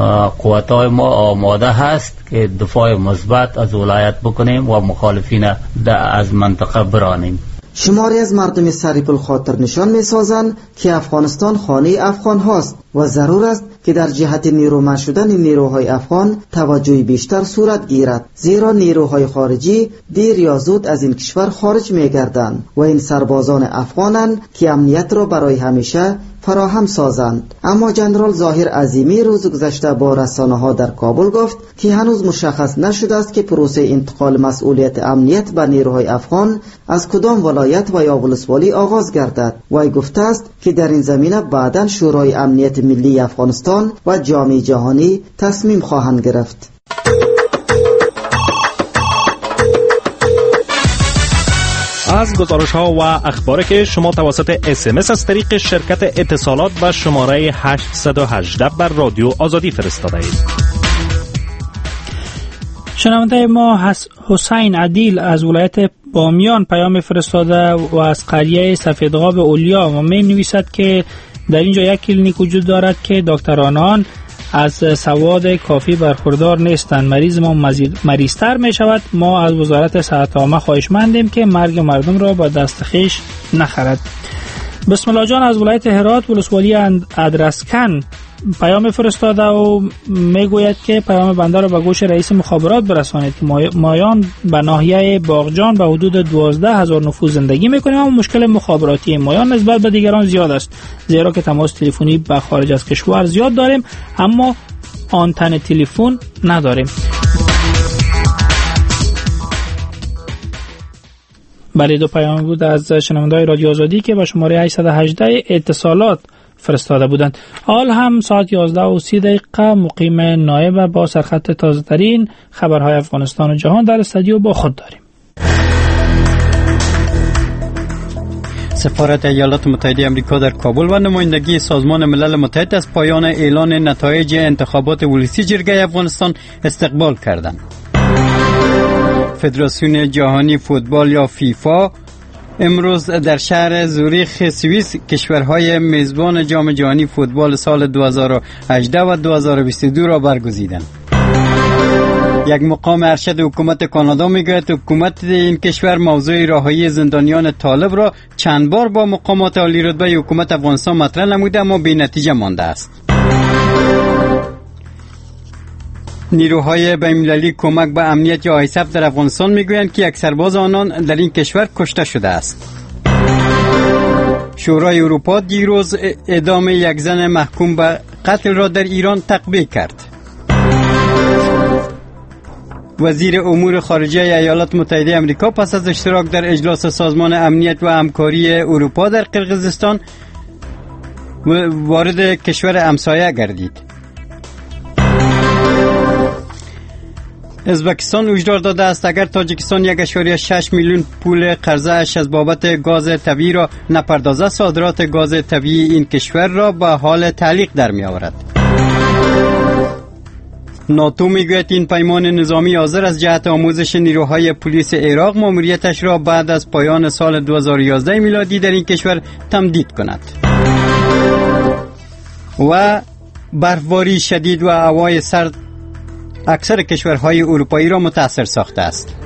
قوتای ما آماده هست که دفاع مثبت از ولایت بکنیم و مخالفین از منطقه برانیم. شماری از مردم سرپل خاطر نشان می سازند که افغانستان خانه افغان هاست و ضرور است که در جهت نیرومند شدن نیروهای افغان توجه بیشتر صورت گیرد، زیرا نیروهای خارجی دیر یا زود از این کشور خارج می گردند و این سربازان افغانند که امنیت را برای همیشه فراهم سازند. اما جنرال ظاهر عظیمی روز گذشته با رسانه‌ها در کابل گفت که هنوز مشخص نشده است که پروسه انتقال مسئولیت امنیت به نیروهای افغان از کدام ولایت و یا ولسوالی آغاز گردد. وی گفته است که در این زمینه بعداً شورای امنیت ملی افغانستان و جامعه جهانی تصمیم خواهند گرفت. از گزارش ها و اخباری که شما توسط اس ام اس از طریق شرکت اتصالات به شماره هشت یک هشت بر رادیو آزادی فرستاده اید. شنونده ما حسین عدیل از ولایت بامیان پیام فرستاده و از قریه سفیدغاب اولیا و می نویسد که در اینجا یک کلینیک وجود دارد که دکتران آن از سواد کافی برخوردار نیستند. مریض ما مریضتر می شود. ما از وزارت صحت عامه خواهشمندیم که مرگ مردم را با دست خویش نخرد. بسم الله جان از ولایت هرات ولسوالی ادرسکن پیام فرستاده و میگوید که پیام بنده را به گوش رئیس مخابرات برسانید که مایان به ناحیه باغجان به حدود دوازده هزار نفوذ زندگی میکنیم اما مشکل مخابراتی مایان نسبت به دیگران زیاد است، زیرا که تماس تلفنی به خارج از کشور زیاد داریم اما آنتن تلفن نداریم. بله، دو پیام بود از شنونده‌های رادیو آزادی که به شماره هشت یک هشت اتصالات فرستاده بودند. حال هم ساعت یازده و سی دقیقه مقیم نایب با سرخط تازه ترین خبرهای افغانستان و جهان در استودیو با خود داریم. سفارت ایالات متحده آمریکا در کابل و نمایندگی سازمان ملل متحد از پایان اعلان نتایج انتخابات ولسی جرگه افغانستان استقبال کردند. فدراسیون جهانی فوتبال یا فیفا امروز در شهر زوریخ سوئیس کشورهای میزبان جام جهانی فوتبال سال دو هزار و هجده و دو هزار و بیست و دو را برگزیدند. یک مقام ارشد حکومت کانادا میگوید حکومت این کشور موضوع رهایی زندانیان طالب را چند بار با مقامات عالی رتبه حکومت افغانستان مطرح نموده اما بی نتیجه مانده است. نیروهای بین‌المللی کمک به امنیت یا آیسف در افغانستان میگویند که یک سرباز آنان در این کشور کشته شده است. شورای اروپا دیروز اعدام یک زن محکوم به قتل را در ایران تطبیق کرد. وزیر امور خارجه ایالات متحده آمریکا پس از اشتراک در اجلاس سازمان امنیت و همکاری اروپا در قرقیزستان وارد کشور همسایه گردید. ازبکستان هشدار داده است اگر تاجیکستان یک و شش میلیون پول قرضه اش از بابت گاز طبیعی را نپردازد، صادرات گاز طبیعی این کشور را به حال تعلیق در می آورد. ناتو میگوید این پیمان نظامی حاضر از جهت آموزش نیروهای پلیس عراق ماموریتش را بعد از پایان سال دو هزار و یازده میلادی در این کشور تمدید کند. و برفباری شدید و هوای سرد اکثر کشورهای اروپایی را متاثر ساخته است.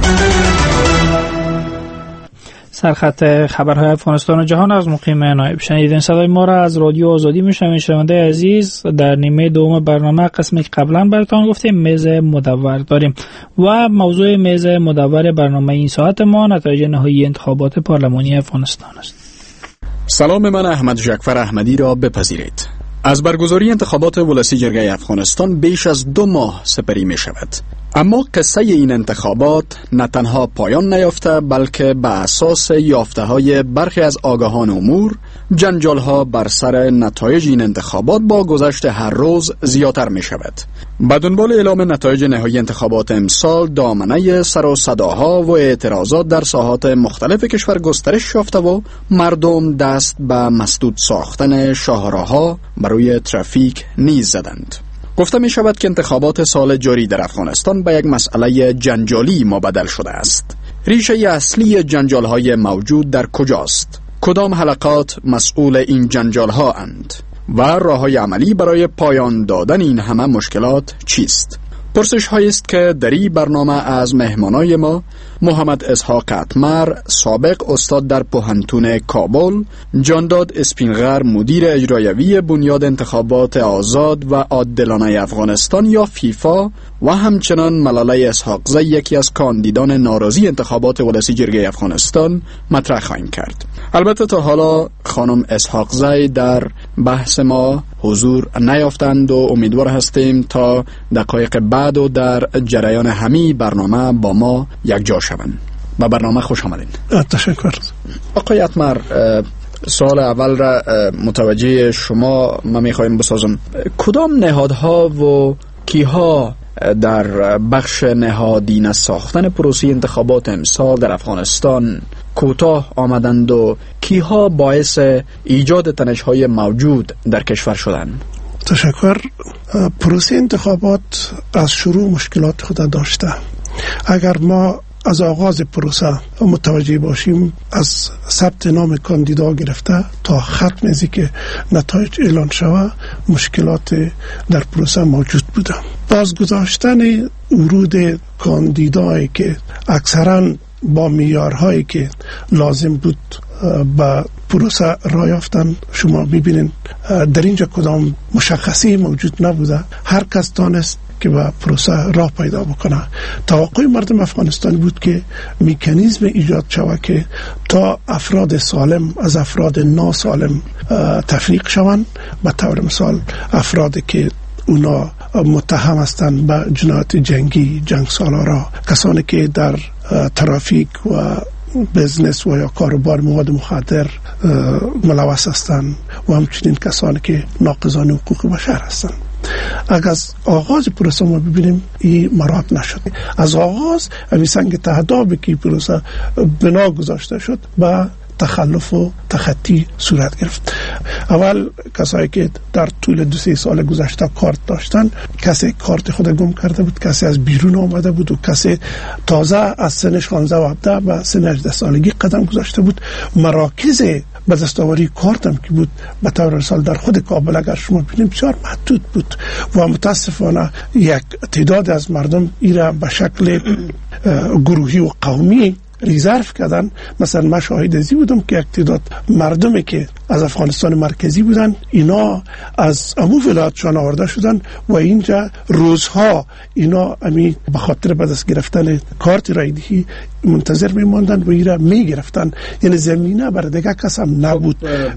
سرخط خبرهای افغانستان و جهان از مقیم نایب شنیدین. صدای ما را از رادیو آزادی میشنوید. شنونده عزیز، در نیمه دوم برنامه قسمی که قبلا براتون گفتیم میز مدور داریم و موضوع میز مدور برنامه این ساعت ما نتایج نهایی انتخابات پارلمانی افغانستان است. سلام، من احمد جعفر احمدی را بپذیرید. از برگزاری انتخابات ولسی جرگه افغانستان بیش از دو ماه سپری می شود. اما قصه این انتخابات نه تنها پایان نیافته بلکه به اساس یافته های برخی از آگاهان امور جنجال ها بر سر نتایج این انتخابات با گذشت هر روز زیادتر می شود. به دنبال اعلام نتایج نهایی انتخابات امسال دامنه سر و صداها و اعتراضات در ساحات مختلف کشور گسترش یافته و مردم دست به مسدود ساختن شاهراها بروی ترافیک نیز زدند. گفته می شود که انتخابات سال جاری در افغانستان به یک مسئله جنجالی مبدل شده است. ریشه اصلی جنجال های موجود در کجاست؟ کدام حلقات مسئول این جنجال ها اند؟ و راه های عملی برای پایان دادن این همه مشکلات چیست؟ پرسش هایی است که در این برنامه از مهمانای ما محمد اسحاق اتمر، سابق استاد در پوهنتون کابل، جانداد اسپینغر، مدیر اجرایوی بنیاد انتخابات آزاد و عادلانه افغانستان یا فیفا و همچنان ملاله اسحاقزی، یکی از کاندیدان ناراضی انتخابات ولسی جرگه افغانستان، مطرح خواهیم کرد. البته تا حالا خانم اسحاقزی در بحث ما حضور نیافتند و امیدوار هستیم تا دقایق بعد و در جریان همی برنامه با ما یک جا شوند. با برنامه خوش آمدین. تشکر. آقای اتمر، سوال اول را متوجه شما ما میخوایم بسازم. کدام نهادها و کیها در بخش نهادینه ساختن پروسه انتخابات امسال در افغانستان کوتاه آمدند و کیها باعث ایجاد تنش‌های موجود در کشور شدند؟ تشکر. پروسه انتخابات از شروع مشکلات خود داشته. اگر ما از آغاز پروسه متوجه باشیم، از ثبت نام کاندیدا گرفته تا ختم ازی که نتایج اعلان شود، مشکلات در پروسه موجود بوده. بازگذاشتن ورود کاندیدایی که اکثرا با معیارهایی که لازم بود با پروسه راه یافتن، شما میبینین در اینجا کدام مشخصی موجود نبوده. هر کس دانست که با پروسه راه پیدا بکنه. توقع مردم افغانستان بود که مکانیزم ایجاد شود که تا افراد سالم از افراد ناسالم تفریق شوند. به طور مثال افرادی که اونا متهم هستند به جنایت جنگی، جنگ سالارا، کسانی که در ترافیک و بزنس و یا کاروبار مواد مخدر ملوث هستند و همچنین کسانی که ناقضان حقوق بشر هستند. اگر از آغاز پروسه ما ببینیم این مراعات نشد. از آغاز امی سنگ تهدابی که پروسه بنا گذاشته شد با تخلف و تخطی صورت گرفت. اول کسایی که در طول دو سه سال گذشته کارت داشتن، کسی کارت خود گم کرده بود، کسی از بیرون آمده بود و کسی تازه از سن شانزده و هفده به سن هجده سالگی قدم گذاشته بود. مراکز به دستاوری کارت هم که بود به طور مثال در خود کابل اگر شما ببینیم بسیار محدود بود و متاسفانه یک تعداد از مردم ایرا به شکل گروهی و قومی ریزرو کردن. مثلا من شاهد ازی بودم که یک تعداد مردمی که از افغانستان مرکزی بودن، اینا از امو ولایتشان آورده شدن و اینجا روزها اینا امی به خاطر به دست گرفتن کارت رایدهی منتظر میماندن و ایرا میگرفتن. یعنی زمینه بر دیگه کس هم نبود.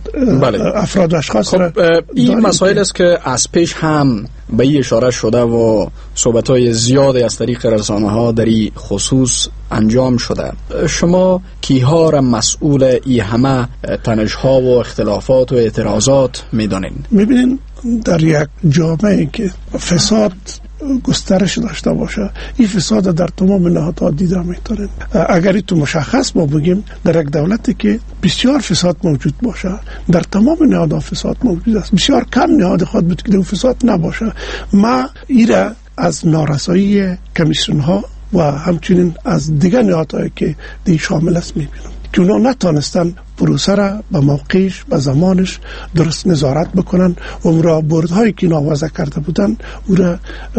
بله. افراد و اشخاص خب این مسائل است که از پیش هم به این اشاره شده و صحبت‌های زیادی از طریق رسانه‌ها در این خصوص انجام شده. شما کیها را مسئول ای همه تنش‌ها و اختلافات و اعتراضات می‌دانین؟ می‌بینین در یک جامعه که فساد گسترش داشته باشه، این فساد در تمام نهادها دیده میتونن. اگر تو مشخص ما بگیم در یک دولتی که بسیار فساد موجود باشه، در تمام نهادها فساد موجود است. بسیار کم نهاد خود بود که در فساد نباشه. ما ایره از نارسایی کمیسیون ها و همچنین از دیگر نهادهایی که دی شامل است میبینم که اونا نتانستن پروسه را به موقعش به زمانش درست نظارت بکنن و مرابردهایی که ناوازه کرده بودن او را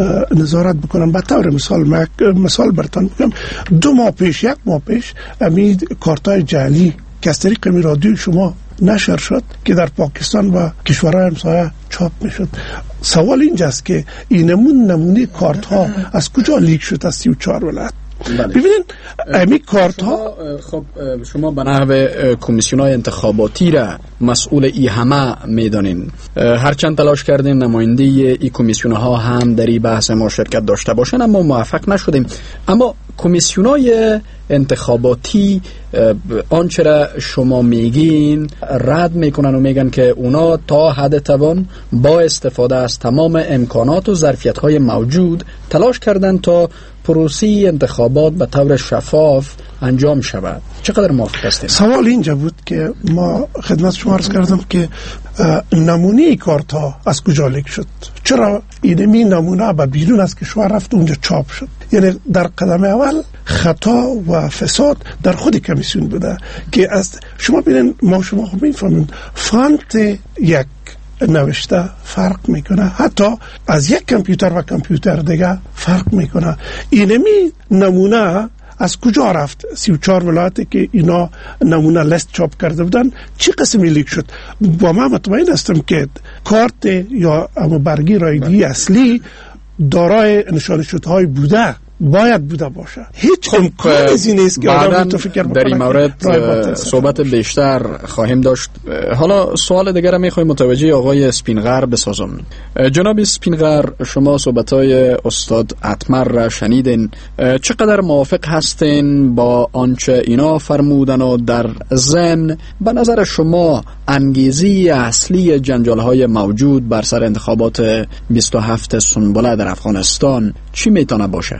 نظارت بکنن. به طور مثال مثال برتان بگم، دو ماه پیش یک ماه پیش امید کارتای جعلی که از طریق می رادیو شما نشر شد که در پاکستان و کشورهای همسایه چاپ می شد. سوال اینجاست که این نمون نمونه کارت ها از کجا لیک شد از سی و چهار ولایت؟ ببینید امی کارت ها. خب شما به نحو کمیسیون های انتخاباتی را مسئول ای همه میدانین. هرچند تلاش کردیم نماینده ای کمیسیون ها هم در این بحث ما شرکت داشته باشن اما موفق نشدیم. اما کمیسیون های انتخاباتی آنچه را شما میگین رد میکنن و میگن که اونا تا حد توان با استفاده از تمام امکانات و ظرفیت های موجود تلاش کردن تا پروسه انتخابات به طور شفاف انجام شود. چقدر موافق هستید؟ سوال اینجا بود که ما خدمت شما عرض کردم که نمونه کارت ها از کجا لیک شد؟ چرا اینمی نمونه به بیرون از کشور رفت اونجا چاپ شد؟ یعنی در قدم اول خطا و فساد در خود کمیسیون بوده که از شما ببینید، ما شما خب میفهمید فانت یک نوشته فرق میکنه، حتی از یک کامپیوتر و کامپیوتر دیگه فرق میکنه. اینمی نمونه از کجا رفت؟ سی و چهار ولایتی که اینا نمونه لیست چاپ کرده بودن چی قسمی لیک شد؟ با من مطمئن هستم که کارت یا اما برگی رایگی اصلی دارای نشان شدهای بوده، باید بوده باشه. هیچ امکان از این نیست که آدم متفکر بکنه. در این مورد صحبت بیشتر خواهیم داشت. حالا سوال دیگر میخوایم متوجه آقای اسپینغر بسازم. جناب اسپینغر، شما صحبت‌های استاد اتمر را شنیدین، چقدر موافق هستین با آنچه اینا فرمودن و در ضمن به نظر شما انگیزی اصلی جنجال‌های موجود بر سر انتخابات بیست و هفت سنبله در افغانستان چی میتونه باشه؟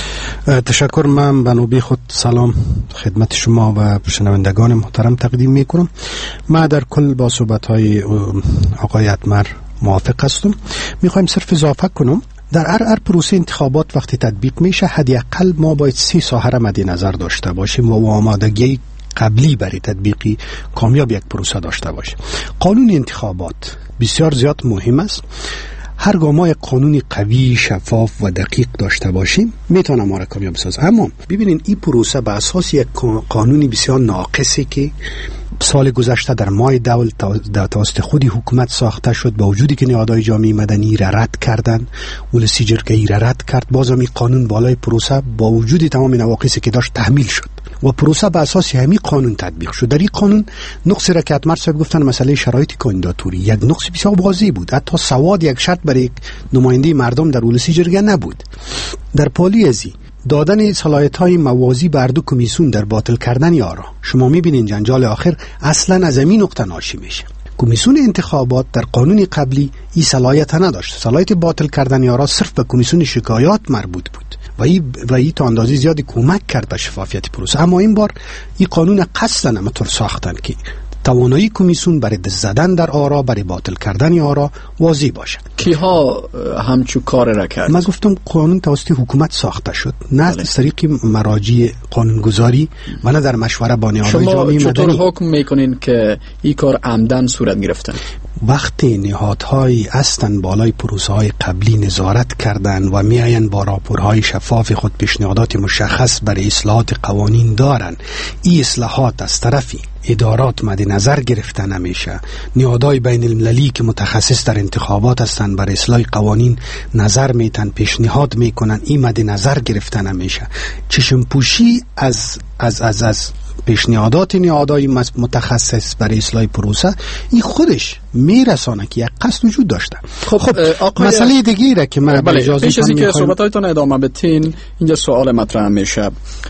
تشکر. من به نوبه خود سلام خدمت شما و شنوندگان محترم تقدیم میکنم. من در کل با صحبت‌های آقای اتمر موافق هستم. میخوایم صرف اضافه کنم در هر هر پروسه انتخابات وقتی تطبیق میشه حداقل ما باید سه ساحه را مد نظر داشته باشیم و آمادگی قبلی برای تطبیقی کامیاب یک پروسه داشته باشیم. قانون انتخابات بسیار زیاد مهم است. هر گاه ما یک قانون قوی، شفاف و دقیق داشته باشیم میتونه ما را کامیاب بسازه. اما ببینین این پروسه به اساس یک قانونی بسیار ناقصی که سال گذشته در ماه دول توسط خودی حکومت ساخته شد، با وجودی که نهادهای جامعه مدنی را رد کردن، ولسی جرگه را رد کرد، بازم این قانون بالای پروسه با وجود تمام نواقصی که داشت تحمیل شد و پروسه به اساس همین قانون تطبیق شد. در این قانون نقص را که اتمر صاحب گفتن مسئله شرایط کاندیداتوری یک نقص بسیار واضح بود. حتی سواد یک شرط برای یک نماینده مردم در ولسی جرگه نبود. در پالی ازی دادن صلاحیت‌های موازی بر دو کمیسیون در باطل کردن آرا، شما می‌بینید جنجال آخر اصلاً از این نقطه ناشی میشه. کمیسیون انتخابات در قانون قبلی این صلاحیت نداشت. صلاحیت باطل کردن آرا صرف به کمیسیون شکایات مربوط بود و این و این تا اندازه زیادی کمک کرد به شفافیت پروسه. اما این بار این قانون قصداً همطور ساختن که توانایی کمیسیون برای دست زدن در آرا، برای باطل کردن آرا واضح باشد. کیها همچو کار را کرد؟ من گفتم قانون توسط حکومت ساخته شد، نه از طریق مراجع قانونگذاری و نه در مشوره با نهادهای جامعه مدنی. شما چطور حکم میکنین که این کار عمدن صورت گرفته؟ وقتی نهادهای هستند بالای پروسه های قبلی نظارت کردن و میاین با راپورهای شفاف خود پیشنهادات مشخص برای اصلاحات قوانین دارن، این اصلاحات از طرفی ادارات مد نظر گرفته نمیشه. نهادهای بین المللی که متخصص در انتخابات هستند برای اصلاح قوانین نظر میتن، پیشنهاد میکنن، این مد نظر گرفته نمیشه. چشم پوشی از از از از پیشنهادات نهادهای متخصص برای اصلاح پروسه این خودش میرسانه که یک قصد وجود داشته. خب خب مسئله دیگه را که من بله، پیش از اینکه صحبتاتون ادامه بدین اینجا سوال مطرح میشه.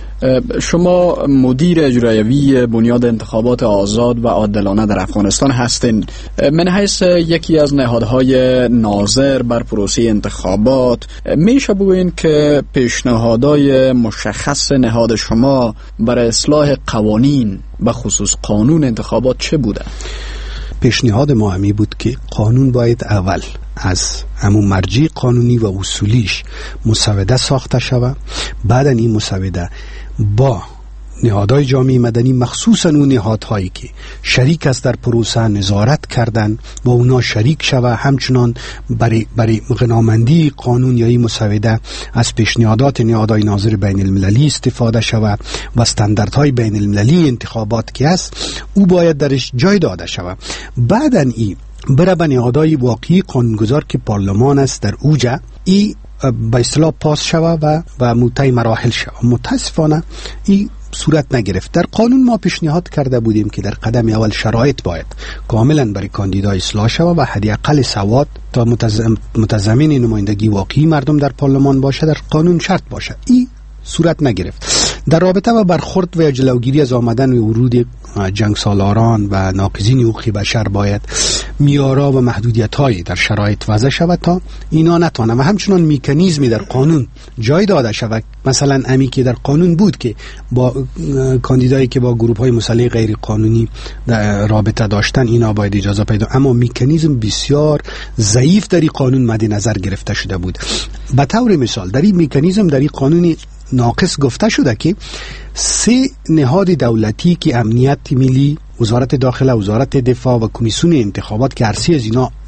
شما مدیر اجرایی بنیاد انتخابات آزاد و عادلانه در افغانستان هستین. من حیث یکی از نهادهای ناظر بر پروسه انتخابات میشه بگوین که پیشنهادهای مشخص نهاد شما برای اصلاح قوانین به خصوص قانون انتخابات چه بوده؟ پیشنهاد ما همی بود که قانون باید اول از همون مرجع قانونی و اصولیش مسوده ساخته شود، بعد این مسوده با نهادهای جامعه مدنی مخصوصا اون نهادهایی که شریک است در پروسه نظارت کردن با اونا شریک شوه، همچنان برای برای غنامندی قانون یا این مسوده از پیشنهادات نهادهای ناظر بین المللی استفاده شوه و استانداردهای بین المللی انتخابات که است او باید درش جای داده شوه. بعدن این بره به نهادهای واقعی قانونگذار که پارلمان است در اوجه ای به اصطلاح پاس شوه و و مطیع مراحل شوه. متاسفانه این صورت نگرفت. در قانون ما پیشنهاد کرده بودیم که در قدم اول شرایط باید کاملا برای کاندیدا اصلاح شوه و حداقل سواد تا متضمن نمایندگی واقعی مردم در پارلمان باشه در قانون شرط باشه. این صورت نگرفت. در رابطه با برخورد و جلوگیری از آمدن و ورود جنگ سالاران و ناقضین حقوق بشر باید میارا و محدودیت‌های در شرایط وضع شود تا اینا نتونه و همچنان میکانیزمی در قانون جای داده شود. مثلا امی که در قانون بود که با کاندیدایی که با گروه‌های مسلح غیر قانونی رابطه داشتن اینا باید اجازه پیدا، اما میکانیزم بسیار ضعیف در این قانون مد نظر گرفته شده بود. به طور مثال در این میکانیزم در این قانون ناقص گفته شده که سه نهاد دولتی که امنیت ملی، وزارت داخله، وزارت دفاع و کمیسیون انتخابات که هر سه از اینا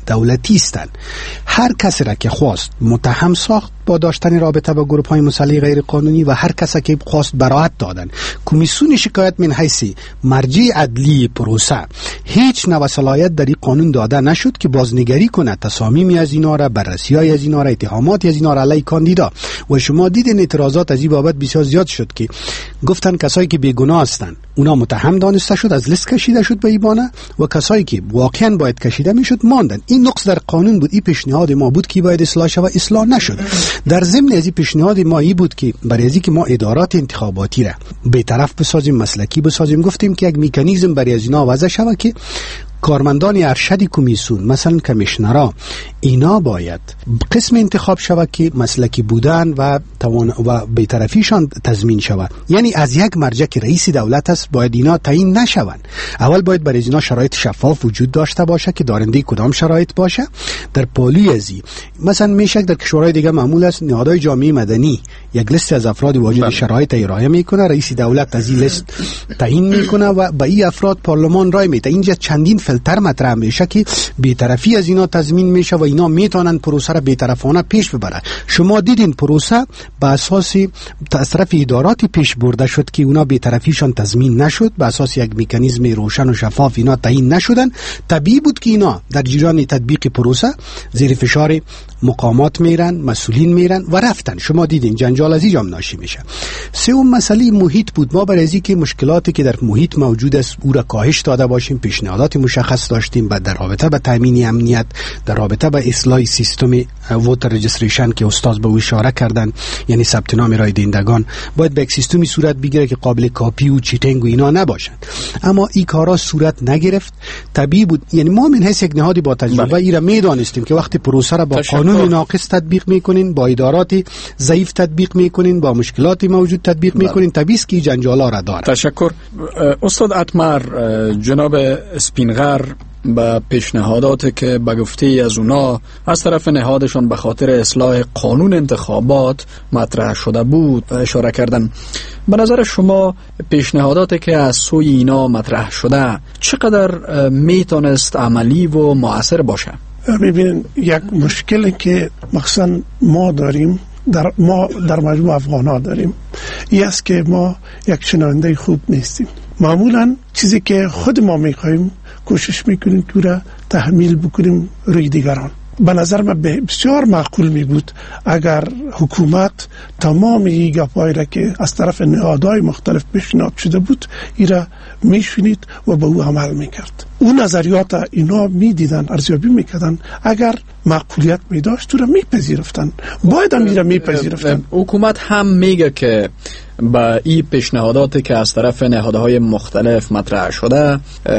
دولتی هستند. هر کسی را که خواست متهم ساخت با داشتن رابطه با گروه های مسلح غیر قانونی و هر کسی که خواست براءت دادن. کمیسیون شکایت من حیث مرجع عدلی پروسه هیچ نوع صلاحیت در این قانون داده نشد که بازنگری کنه تصامیم از اینا را، بررسی های از اینا را، اتهامات از اینا را علیه کاندیدا. و شما دیدین اعتراضات از این بابت بسیار زیاد شد که گفتن کسایی که بیگناه هستند اونا متهم دانسته شد، از لیست کشیده شد به ایبانه و کسایی که واقعا باید کشیده میشد ماندن. این نقص در قانون بود، این پیشنهاد ما بود که باید اصلاح شود، اصلاح نشد. در ضمن از این پیشنهاد ما ای بود که برای اینکه ما ادارات انتخاباتی را بی‌طرف بسازیم، مسلکی بسازیم، گفتیم که یک مکانیزم برای از اینا وضع شود که کارمندان ارشد کمیسیون مثلا کمیشنرها اینا باید قسم انتخاب شود که مسلکی بودن و توان و بی‌طرفیشان تضمین شود. یعنی از یک مرجع که رئیس دولت است باید اینا تعیین نشوند. اول باید برای اینا شرایط شفاف وجود داشته باشه که دارنده کدام شرایط باشه. در پالی ازی مثلا میشه در کشورهای دیگه معمول است نهادهای جامعه مدنی یک لیست از افراد واجد شرایط ارائه میکنه، رئیس دولت از این لیست تعیین میکنه و به این افراد پارلمان رای میده. اینجا چندین فیلتر مطرح میشه که بی‌طرفی از اینا تضمین میشه و اینا میتونن پروسه را بی‌طرفانه پیش ببرن. شما دیدین پروسه به اساس طرف اداراتی پیش برده شد که اونا بی‌طرفیشان تضمین نشد، به اساس یک مکانیزم روشن و شفاف اینا تعیین نشدن. طبیعی بود که اینا در جریان تطبیق پروسه زیر فشار مقامات میرن، مسئولین میرن و رفتن. شما دیدین جنجال از اینجا ناشی میشه. سوم مسئله محیط بود. ما برای اینکه مشکلاتی که در محیط موجود است او را کاهش داده باشیم پیشنهادات مشخص داشتیم بعد در رابطه با تامین امنیت، در رابطه با اصلاح سیستم ووتر رجستریشن که استاد به او اشاره کردن، یعنی ثبت نام رای دهندگان باید به یک سیستمی صورت بگیره که قابل کاپی و چیتینگ و اینا نباشند. اما این کارا صورت نگرفت. طبیعی بود. یعنی ما من حیث یک نهادی با تجربه ای را میدانستیم که وقتی پروسه را با قانون ناقص تطبیق میکنین، با ادارات ضعیف تطبیق میکنین، با مشکلات موجود تطبیق میکنین، طبیعی است که جنجالا را داره. تشکر. استاد اتمر، جناب اسپینغر به پیشنهاداتی که به گفته از اونا از طرف نهادشان به خاطر اصلاح قانون انتخابات مطرح شده بود اشاره کردن. به نظر شما پیشنهاداتی که از سوی اینا مطرح شده چقدر میتونست عملی و مؤثر باشه؟ ببینید یک مشکلی که مخصوصا ما داریم در ما در مجموع افغان ها داریم این است که ما یک شنونده خوب نیستیم. معمولا چیزی که خود ما میخوایم کوشش میکنیم که را تحمیل بکنیم روی دیگران. به نظر من بسیار معقول می بود اگر حکومت تمام این گپایی را که از طرف نهادهای مختلف پیشنهاد شده بود ای را میشنید و به او عمل میکرد. اون نظریات اینا میدیدن، ارزیابی میکردن، اگر معقولیت میداشت تو را میپذیرفتن، باید هم را میپذیرفتن. حکومت هم میگه که با این پیشنهاداتی که از طرف نهادهای مختلف مطرح شده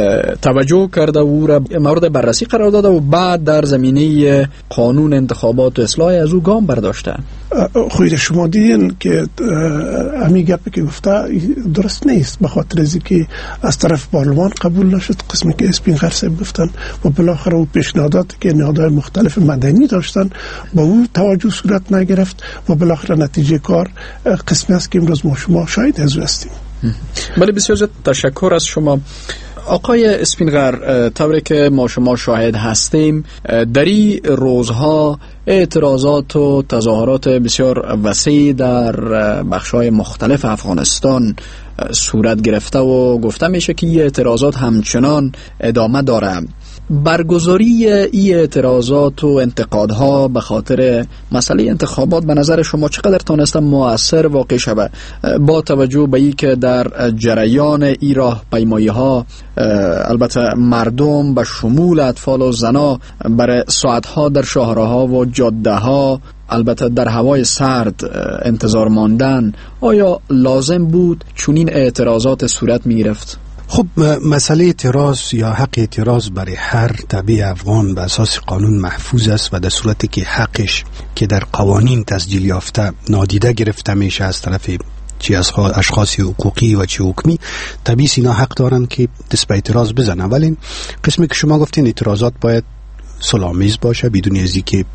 توجه کرده و او را مورد بررسی قرار داده و بعد در زمینه قانون انتخابات و اصلاح از او گام برداشته. خود شما دیدین که همین گپی که گفته درست نیست، به خاطر از اینکه از طرف پارلمان قبول نشد قسمی که اسپینغر صاحب گفتن و بالاخره او پیشنهاداتی که نهادهای مختلف مدنی داشتن با او توجه صورت نگرفت و بالاخره نتیجه کار قسمی است که امروز ما شما شاهد از او هستیم. بله، بسیار تشکر از شما آقای اسپینغر. طوری که ما شما شاهد هستیم در این روزها اعتراضات و تظاهرات بسیار وسیع در بخش‌های مختلف افغانستان صورت گرفته و گفته میشه که این اعتراضات همچنان ادامه داره. برگزاری این اعتراضات و انتقادها به خاطر مسئله انتخابات به نظر شما چقدر تانسته مؤثر واقع شود با توجه به این که در جریان این راه پیمایی ها البته مردم به شمول اطفال و زنا برای ساعتها در شاهراها و جاده ها البته در هوای سرد انتظار ماندن، آیا لازم بود چنین اعتراضات صورت می گرفت؟ خب مسئله اعتراض یا حق اعتراض برای هر تبع افغان به اساس قانون محفوظ است و در صورتی که حقش که در قوانین تسجیل یافته نادیده گرفته میشه از طرف چی از اشخاص حقوقی و چی حکمی، طبیعی اینا حق دارن که دست به اعتراض بزنن. ولی قسمی که شما گفتین اعتراضات باید صلح‌آمیز باشه بدون از اینکه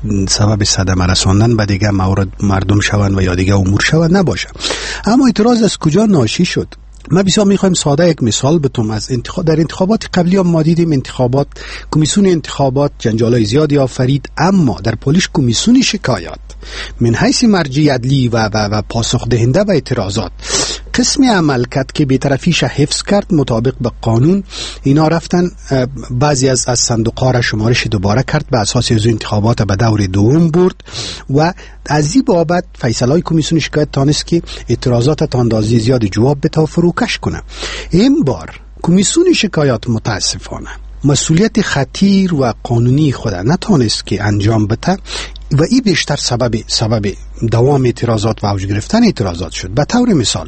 سبب صدمه رساندن به دیگه مورد مردم شوند و یا دیگه امور شوند نباشه. اما اعتراض از کجا ناشی شد؟ ما بسیار میخوایم ساده یک مثال بتونم از انتخاب. در انتخابات قبلی هم ما دیدیم انتخابات کمیسیون انتخابات جنجالای زیادی آفرید، اما در پولیش کمیسیون شکایات من حیث مرجع عدلی و, و, و پاسخ دهنده و اعتراضات قسمی عمل کرد که بی‌طرفیش حفظ کرد مطابق به قانون. اینا رفتن بعضی از از صندوق‌ها را شمارش دوباره کرد، به اساس از انتخابات به دور دوم برد و از این بابت فیصله‌های کمیسیون شکایت تانست که اعتراضات تا اندازه زیاد جواب بتا فروکش کنه. این بار کمیسیون شکایات متاسفانه مسئولیت خطیر و قانونی خود نتانست که انجام بده و این بیشتر سبب سبب دوام اعتراضات و اوج گرفتن اعتراضات شد. به طور مثال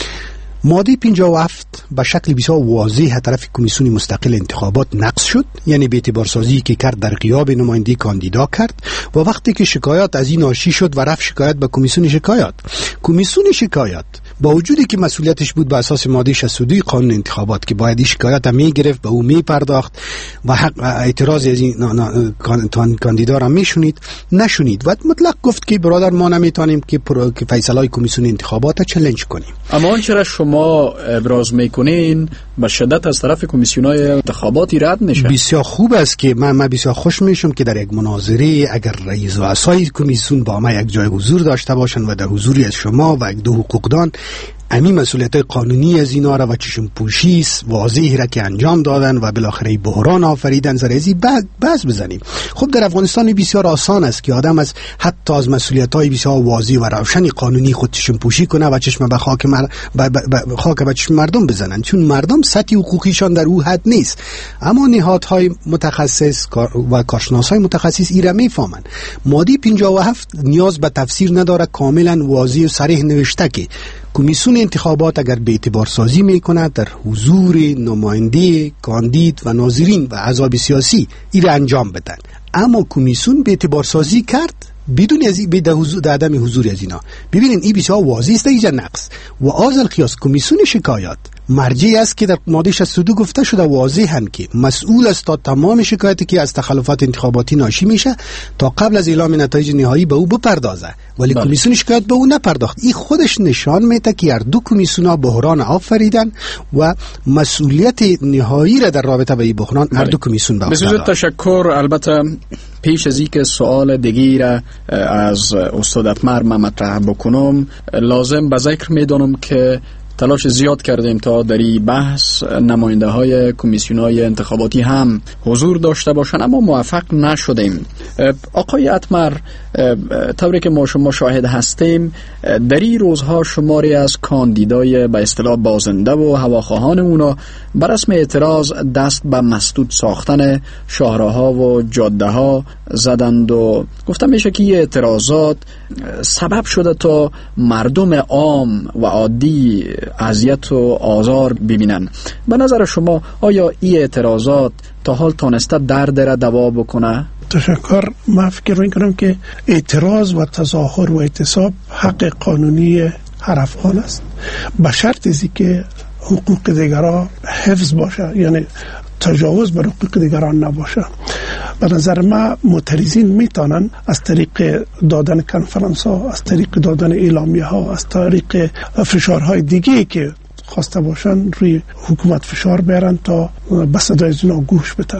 ماده پنجاه و هفت به شکل بسیار واضح طرف کمیسیون مستقل انتخابات نقض شد، یعنی به اعتبار سازی که کرد در غیاب نماینده کاندیدا کرد و وقتی که شکایات از این ناشی شد و رفت شکایت به کمیسیون شکایات، کمیسیون شکایات با وجودی که مسئولیتش بود به اساس ماده شصت و دو قانون انتخابات که باید این شکایت می گرفت به او می پرداخت و حق اعتراض از این کاندیدا را می شنید، نشنید و مطلق گفت که برادر ما نمیتونیم که فیصله کمیسیون انتخابات چالش کنیم. اما آنچه را شما ابراز میکنین به شدت از طرف کمیسیون‌های انتخاباتی رد میشه. بسیار خوب است که من من بسیار خوش میشم که در یک مناظره اگر رئیس و اعضای کمیسیون با ما یک جای حضور داشته باشن و در حضوری از شما و یک دو حقوقدان امی مسئولیت قانونی از اینا را و چشم پوشی واضحی را که انجام دادن و بالاخره بحران آفریدن زرزی بس بزنیم. خب در افغانستان بسیار آسان است که آدم از حتی از مسئولیت‌های بسیار واضح و روشن قانونی خود چشم پوشی کنه و چشم به خاک مر... ب... ب... خاک به چشم مردم بزنن، چون مردم سطح حقوقیشان در او حد نیست. اما نهادهای متخصص و کارشناسای متخصص ایره میفهمن. ماده پنجاه و هفت نیاز به تفسیر نداره، کاملا واضح و صریح نوشته که کمیسیون انتخابات اگر به اعتبار سازی میکنه در حضور نماینده کاندید و ناظرین و احزاب سیاسی این انجام بدن، اما کمیسیون به اعتبار سازی کرد بدون از به حضور عدم حضور از اینا. ببینین این بسیار واضح است اینجا نقص و آزل خیاس کمیسیون شکایات مرجعی است که در ماده شصت و دو گفته شده واضحاً که مسئول است تا تمام شکایتی که از تخلفات انتخاباتی ناشی میشه تا قبل از اعلام نتایج نهایی به او بپردازه، ولی کمیسیون شکایت به او نپرداخت. این خودش نشان میده که هر دو کمیسیون‌ها بحران آفریدن و مسئولیت نهایی را در رابطه با این بحران هر دو کمیسیون به عهده دارند. بسیار تشکر. البته پیش از اینکه سوال دیگری را از استاد اتمر مطرح بکنم، لازم به ذکر میدونم که تلاش زیاد کردیم تا در این بحث نماینده های کمیسیون های انتخاباتی هم حضور داشته باشند، اما موفق نشدیم. آقای اتمر، طوری که ما شما شاهد هستیم در این روزها شماری از کاندیدای به اصطلاح بازنده و هواخواهان اونا بر اسم اعتراض دست به مسدود ساختن شاهراها و جاده ها زدند و گفتم میشه که این اعتراضات سبب شده تا مردم عام و عادی اذیت و آزار ببینن. به نظر شما آیا این اعتراضات تا حال تانسته درد را دوا بکنه؟ تشکر. من فکر میکنم که اعتراض و تظاهر و اعتصاب حق قانونی هر افغان است، به شرط ازی که حقوق دیگران حفظ باشه، یعنی تجاوز بر حقوق دیگران نباشه. به نظر من معترضین میتونن از طریق دادن کنفرانس ها، از طریق دادن اعلامیه ها، از طریق فشارهای دیگه که خواسته باشن روی حکومت فشار بیارن تا به صدای زنا گوش بدن.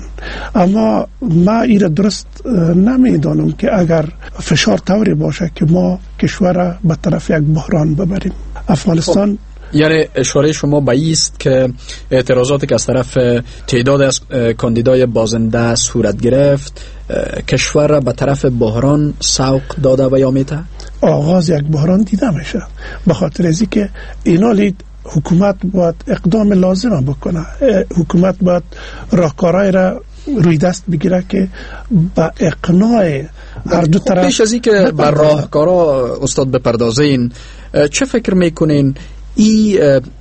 اما ما ایره درست نمیدانم که اگر فشار طوری باشه که ما کشور به طرف یک بحران ببریم. افغانستان یعنی اشاره شما به ایست که اعتراضاتی که از طرف تعداد از کاندیدای بازنده صورت گرفت کشور را به طرف بحران سوق داده و یا میته؟ آغاز یک بحران دیده میشه، به خاطر ازی که اینا لید حکومت باید اقدام لازم بکنه. حکومت باید راهکارهای را روی دست بگیره که با اقناع هر دو طرف. پیش از این که بر راهکارها استاد بپردازین، چه فکر میکنین این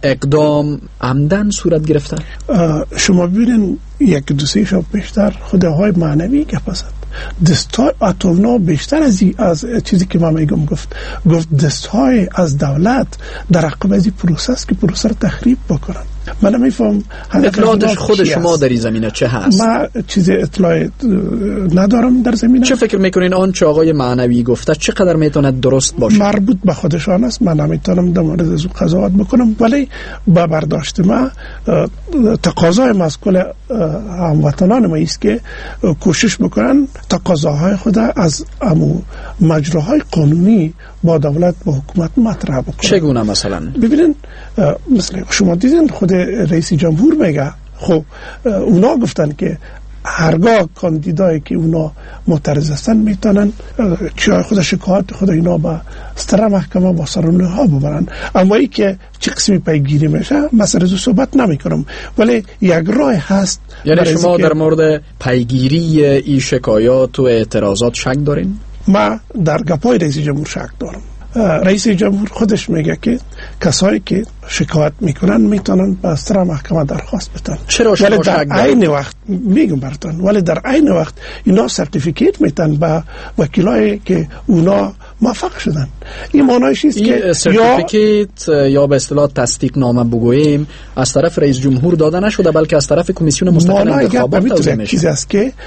اقدام عمدن صورت گرفته؟ شما ببینین یک دو سه شب بیشتر خداهای معنوی گپ است. دستای اتمنا بیشتر از از چیزی که ما میگم گفت گفت دستای از دولت در عقب از این پروسه است که پروسه را تخریب بکنن. من نمیفهم اطلاعاتش خود شما در این زمینه چه هست؟ من چیز اطلاع ندارم در زمینه. چه فکر میکنین آنچه آقای معنوی گفته چقدر میتونه درست باشه؟ مربوط به خودشان است، من نمیتونم در مورد از قضاوت بکنم، ولی با برداشت ما تقاضای مسئول هموطنان ما است که کوشش بکنن تقاضاهای خود از امو مجراهای قانونی با دولت با حکومت مطرح بکنن. چگونه مثلا؟ ببینین مثلا شما دیدین خود رئیس جمهور میگه، خب اونا گفتن که هرگاه کاندیدایی که اونا معترض هستن میتونن چیای خود شکایت خود اینا با ستره محکمه با سرانه ها ببرن. اما ای که چه قسمی پیگیری میشه مثلا از صحبت نمی کنم، ولی یک راه هست. یعنی شما در مورد پیگیری این شکایات و اعتراضات شک دارین؟ ما در گپای رئیس جمهور شک دارم. رئیس جمهور خودش میگه که کسایی که شکایت میکنن میتونن به استرا محکمه درخواست بدن. چرا شما ولی در شک عین وقت میگم براتون، ولی در عین وقت اینا سرتیفیکیت میتن به وکیلایی که اونا موفق شدن. این معنیش است که سرتیفیکیت یا, یا به اصطلاح تصدیق نامه بگوییم از طرف رئیس جمهور داده نشده، بلکه از طرف کمیسیون مستقل انتخابات توضیح میشه. چیزی است که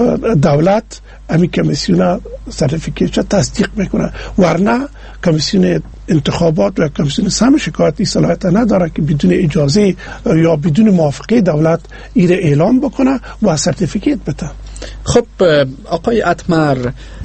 دولت امی کمیسیون سرتیفیکیت تصدیق میکنه، ورنه کمیسیون انتخابات و کمیسیون سم شکایتی صلاحیت نداره که بدون اجازه یا بدون موافقه دولت ایره اعلام بکنه و سرتیفیکیت بده. خب آقای اتمر،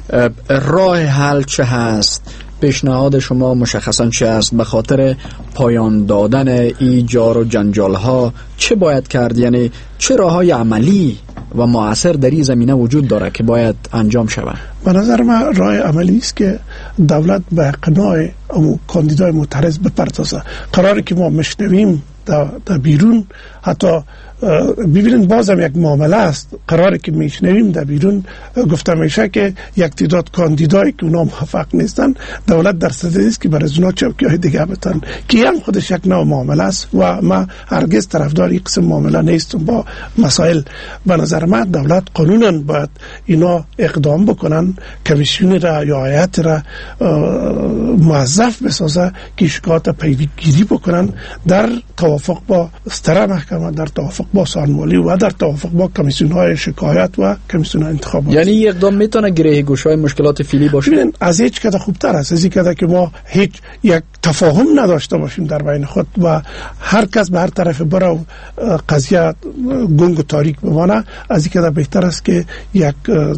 راه حل چه هست؟ پیشنهاد شما مشخصا چه است؟ به خاطر پایان دادن ای جار و جنجال ها چه باید کرد؟ یعنی چه راههای عملی و مؤثر در این زمینه وجود داره که باید انجام شود؟ به نظر من راه عملی است که دولت به اقناع کاندیدای معترض بپردازه. قراره که ما مشنویم در بیرون، حتی ببینید بازم یک معامله است، قراره که میشنویم در بیرون گفته میشه که یک تعداد کاندیدایی که اونا موفق نیستن دولت در صدد است که برای اونا چوکی‌های دیگه بتن، که هم خودش یک نوع معامله است و ما هرگز طرفدار این قسم معامله نیستم با مسائل. به نظر من دولت قانونا باید اینا اقدام بکنن، کمیسیون را یا هیئت را موظف بسازه که شکایات پیگیری بکنن در توافق با ستره محکمه، در توافق با سانمالی و در توافق با کمیسیون های شکایت و کمیسیون انتخابات. یعنی یک اقدام میتونه گره گوشای مشکلات فعلی باشه؟ ببین از هیچ کده خوبتر است، از این کده که ما هیچ یک تفاهم نداشته باشیم در بین خود و هر کس به هر طرف بره و قضیه گنگ و تاریک بمانه، از این کده بهتر است که یک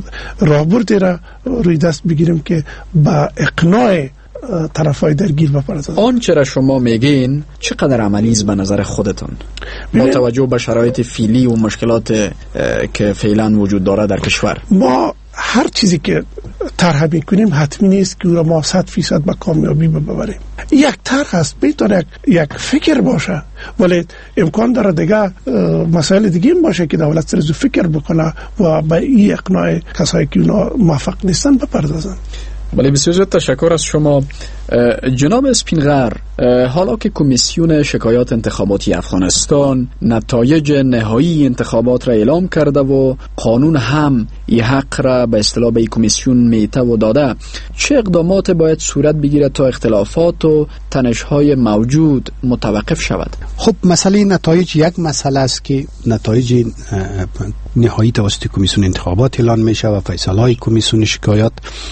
راهبردی را روی دست بگیریم که با اقناع طرفای درگیر بپردازند. آنچه را شما میگین چقدر عملی است به نظر خودتون با توجه به شرایط فعلی و مشکلات که فعلا وجود داره در کشور؟ ما هر چیزی که طرح میکنیم حتمی نیست که او را ما صد فیصد به کامیابی ببریم. یک طرح هست، میتونه یک فکر باشه، ولی امکان داره دیگه مسائل دیگه هم باشه که دولت سر فکر بکنه و به این اقناع کسایی که اونا موفق نیستن بپردازن. بله، بسیار زیاد تشکر از شما جناب اسپینغر. حالا که کمیسیون شکایات انتخاباتی افغانستان نتایج نهایی انتخابات را اعلام کرده و قانون هم این حق را به اصطلاح به کمیسیون میته و داده، چه اقدامات باید صورت بگیرد تا اختلافات و تنش‌های موجود متوقف شود؟ خب مسئله نتایج یک مسئله است که نتایج نهایی توسط کمیسیون انتخابات اعلان میشه و فیصله‌های کمیسیون شکایات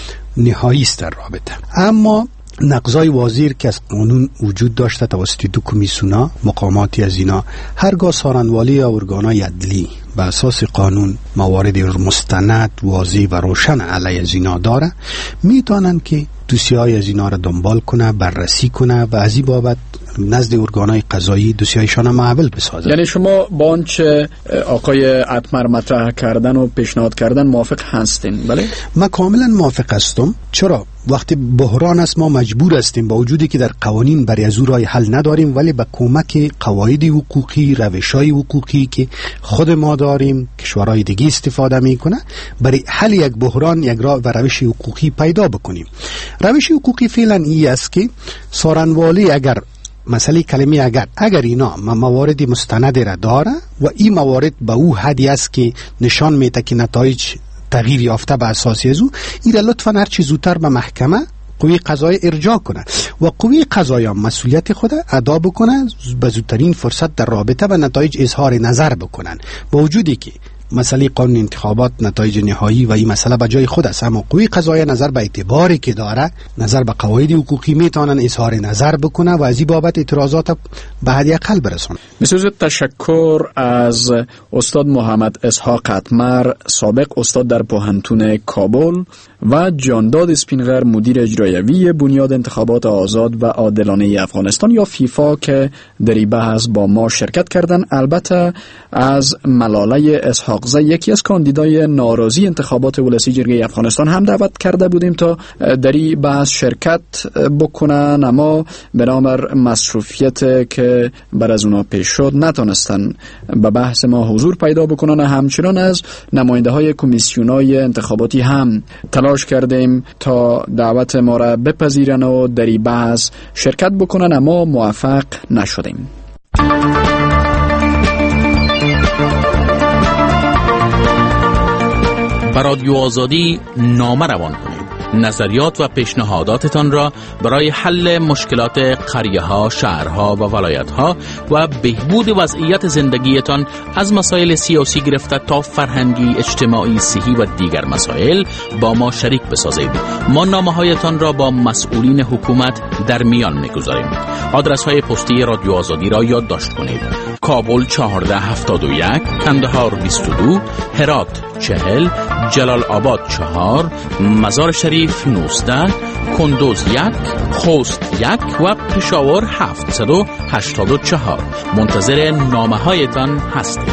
نهایی است در رابطه. اما نقضای واضح که از قانون وجود داشته توسط دو کمیسیونا، مقاماتی از اینا هرگاه سارنوالی یا ارگانای عدلی به اساس قانون موارد مستند واضح و روشن علیه از اینا داره، میتونن که دوسیه‌های از اینا را دنبال کنه، بررسی کنه و از این بابت نزد ارگانهای قضایی دوسیه‌هایشان محول بسازه. یعنی شما با آنچه آقای اتمر مطرح کردن و پیشنهاد کردن موافق هستین؟ بله، من کاملا موافق هستم. چرا؟ وقتی بحران است ما مجبور هستیم با وجودی که در قوانین برای از او راه حل نداریم، ولی با کمک قواعد حقوقی، روش‌های حقوقی که خود ما داریم، کشورهای دیگه استفاده میکنه، برای حل یک بحران یک راه و روش حقوقی پیدا بکنیم. روش حقوقی فعلا این است که سارنوالی اگر مسئله کلمه اگر اگر اینا موارد مستند را داره و این موارد به او حدی است که نشان میده که نتایج تغییر یافته به اساس از او، این لطفاً هر چه زودتر به محکمه قوه قضاییه ارجاع کنه و قوه قضاییه مسئولیت خود ادا بکنه، به زودترین فرصت در رابطه و نتایج اظهار نظر بکنن. با وجودی که مسئله قانون انتخابات نتایج نهایی و این مسئله به جای خود است، اما قوه قضاییه نظر به اعتباری که داره، نظر به قواعد حقوقی میتونن اظهار نظر بکنه و از این بابت اعتراضات به حد اقل برسونه. بسیار تشکر از استاد محمد اسحاق قطمر، سابق استاد در پوهنتون کابل، و جانداد اسپینغر، مدیر اجرایوی بنیاد انتخابات آزاد و عادلانه افغانستان یا فیفا، که در این بحث با ما شرکت کردن. البته از ملاله اسحاقزی، یکی از کاندیدای ناراضی انتخابات ولسی جرگه افغانستان، هم دعوت کرده بودیم تا در این بحث شرکت بکنن، اما به نامر مصروفیت که بر از اونا پیش شد نتونستن به بحث ما حضور پیدا بکنن. همچنان از نماینده های کمیسیونای انتخاباتی هم تلاش کردیم تا دعوت ما را بپذیرن و در این بحث شرکت بکنن، اما موفق نشدیم. بر رادیو آزادی نامه روان کنید. نظریات و پیشنهاداتتان را برای حل مشکلات قریه‌ها، شهرها و ولایت‌ها و بهبود وضعیت زندگیتان از مسائل سیاسی گرفته تا فرهنگی، اجتماعی، صحی و دیگر مسائل با ما شریک بسازید. ما نامه‌هایتان را با مسئولین حکومت در میان می‌گذاریم. آدرس‌های پستی رادیو آزادی را یادداشت کنید: کابل چهارده هفتاد و یک، کندهار بیست و دو، هرات چهل، جلال آباد چهار، مزار شریف نوزده، کندوز یک، خوست یک و پشاور هفتصد و هشتاد و چهار. منتظر نامه هایتان هستیم.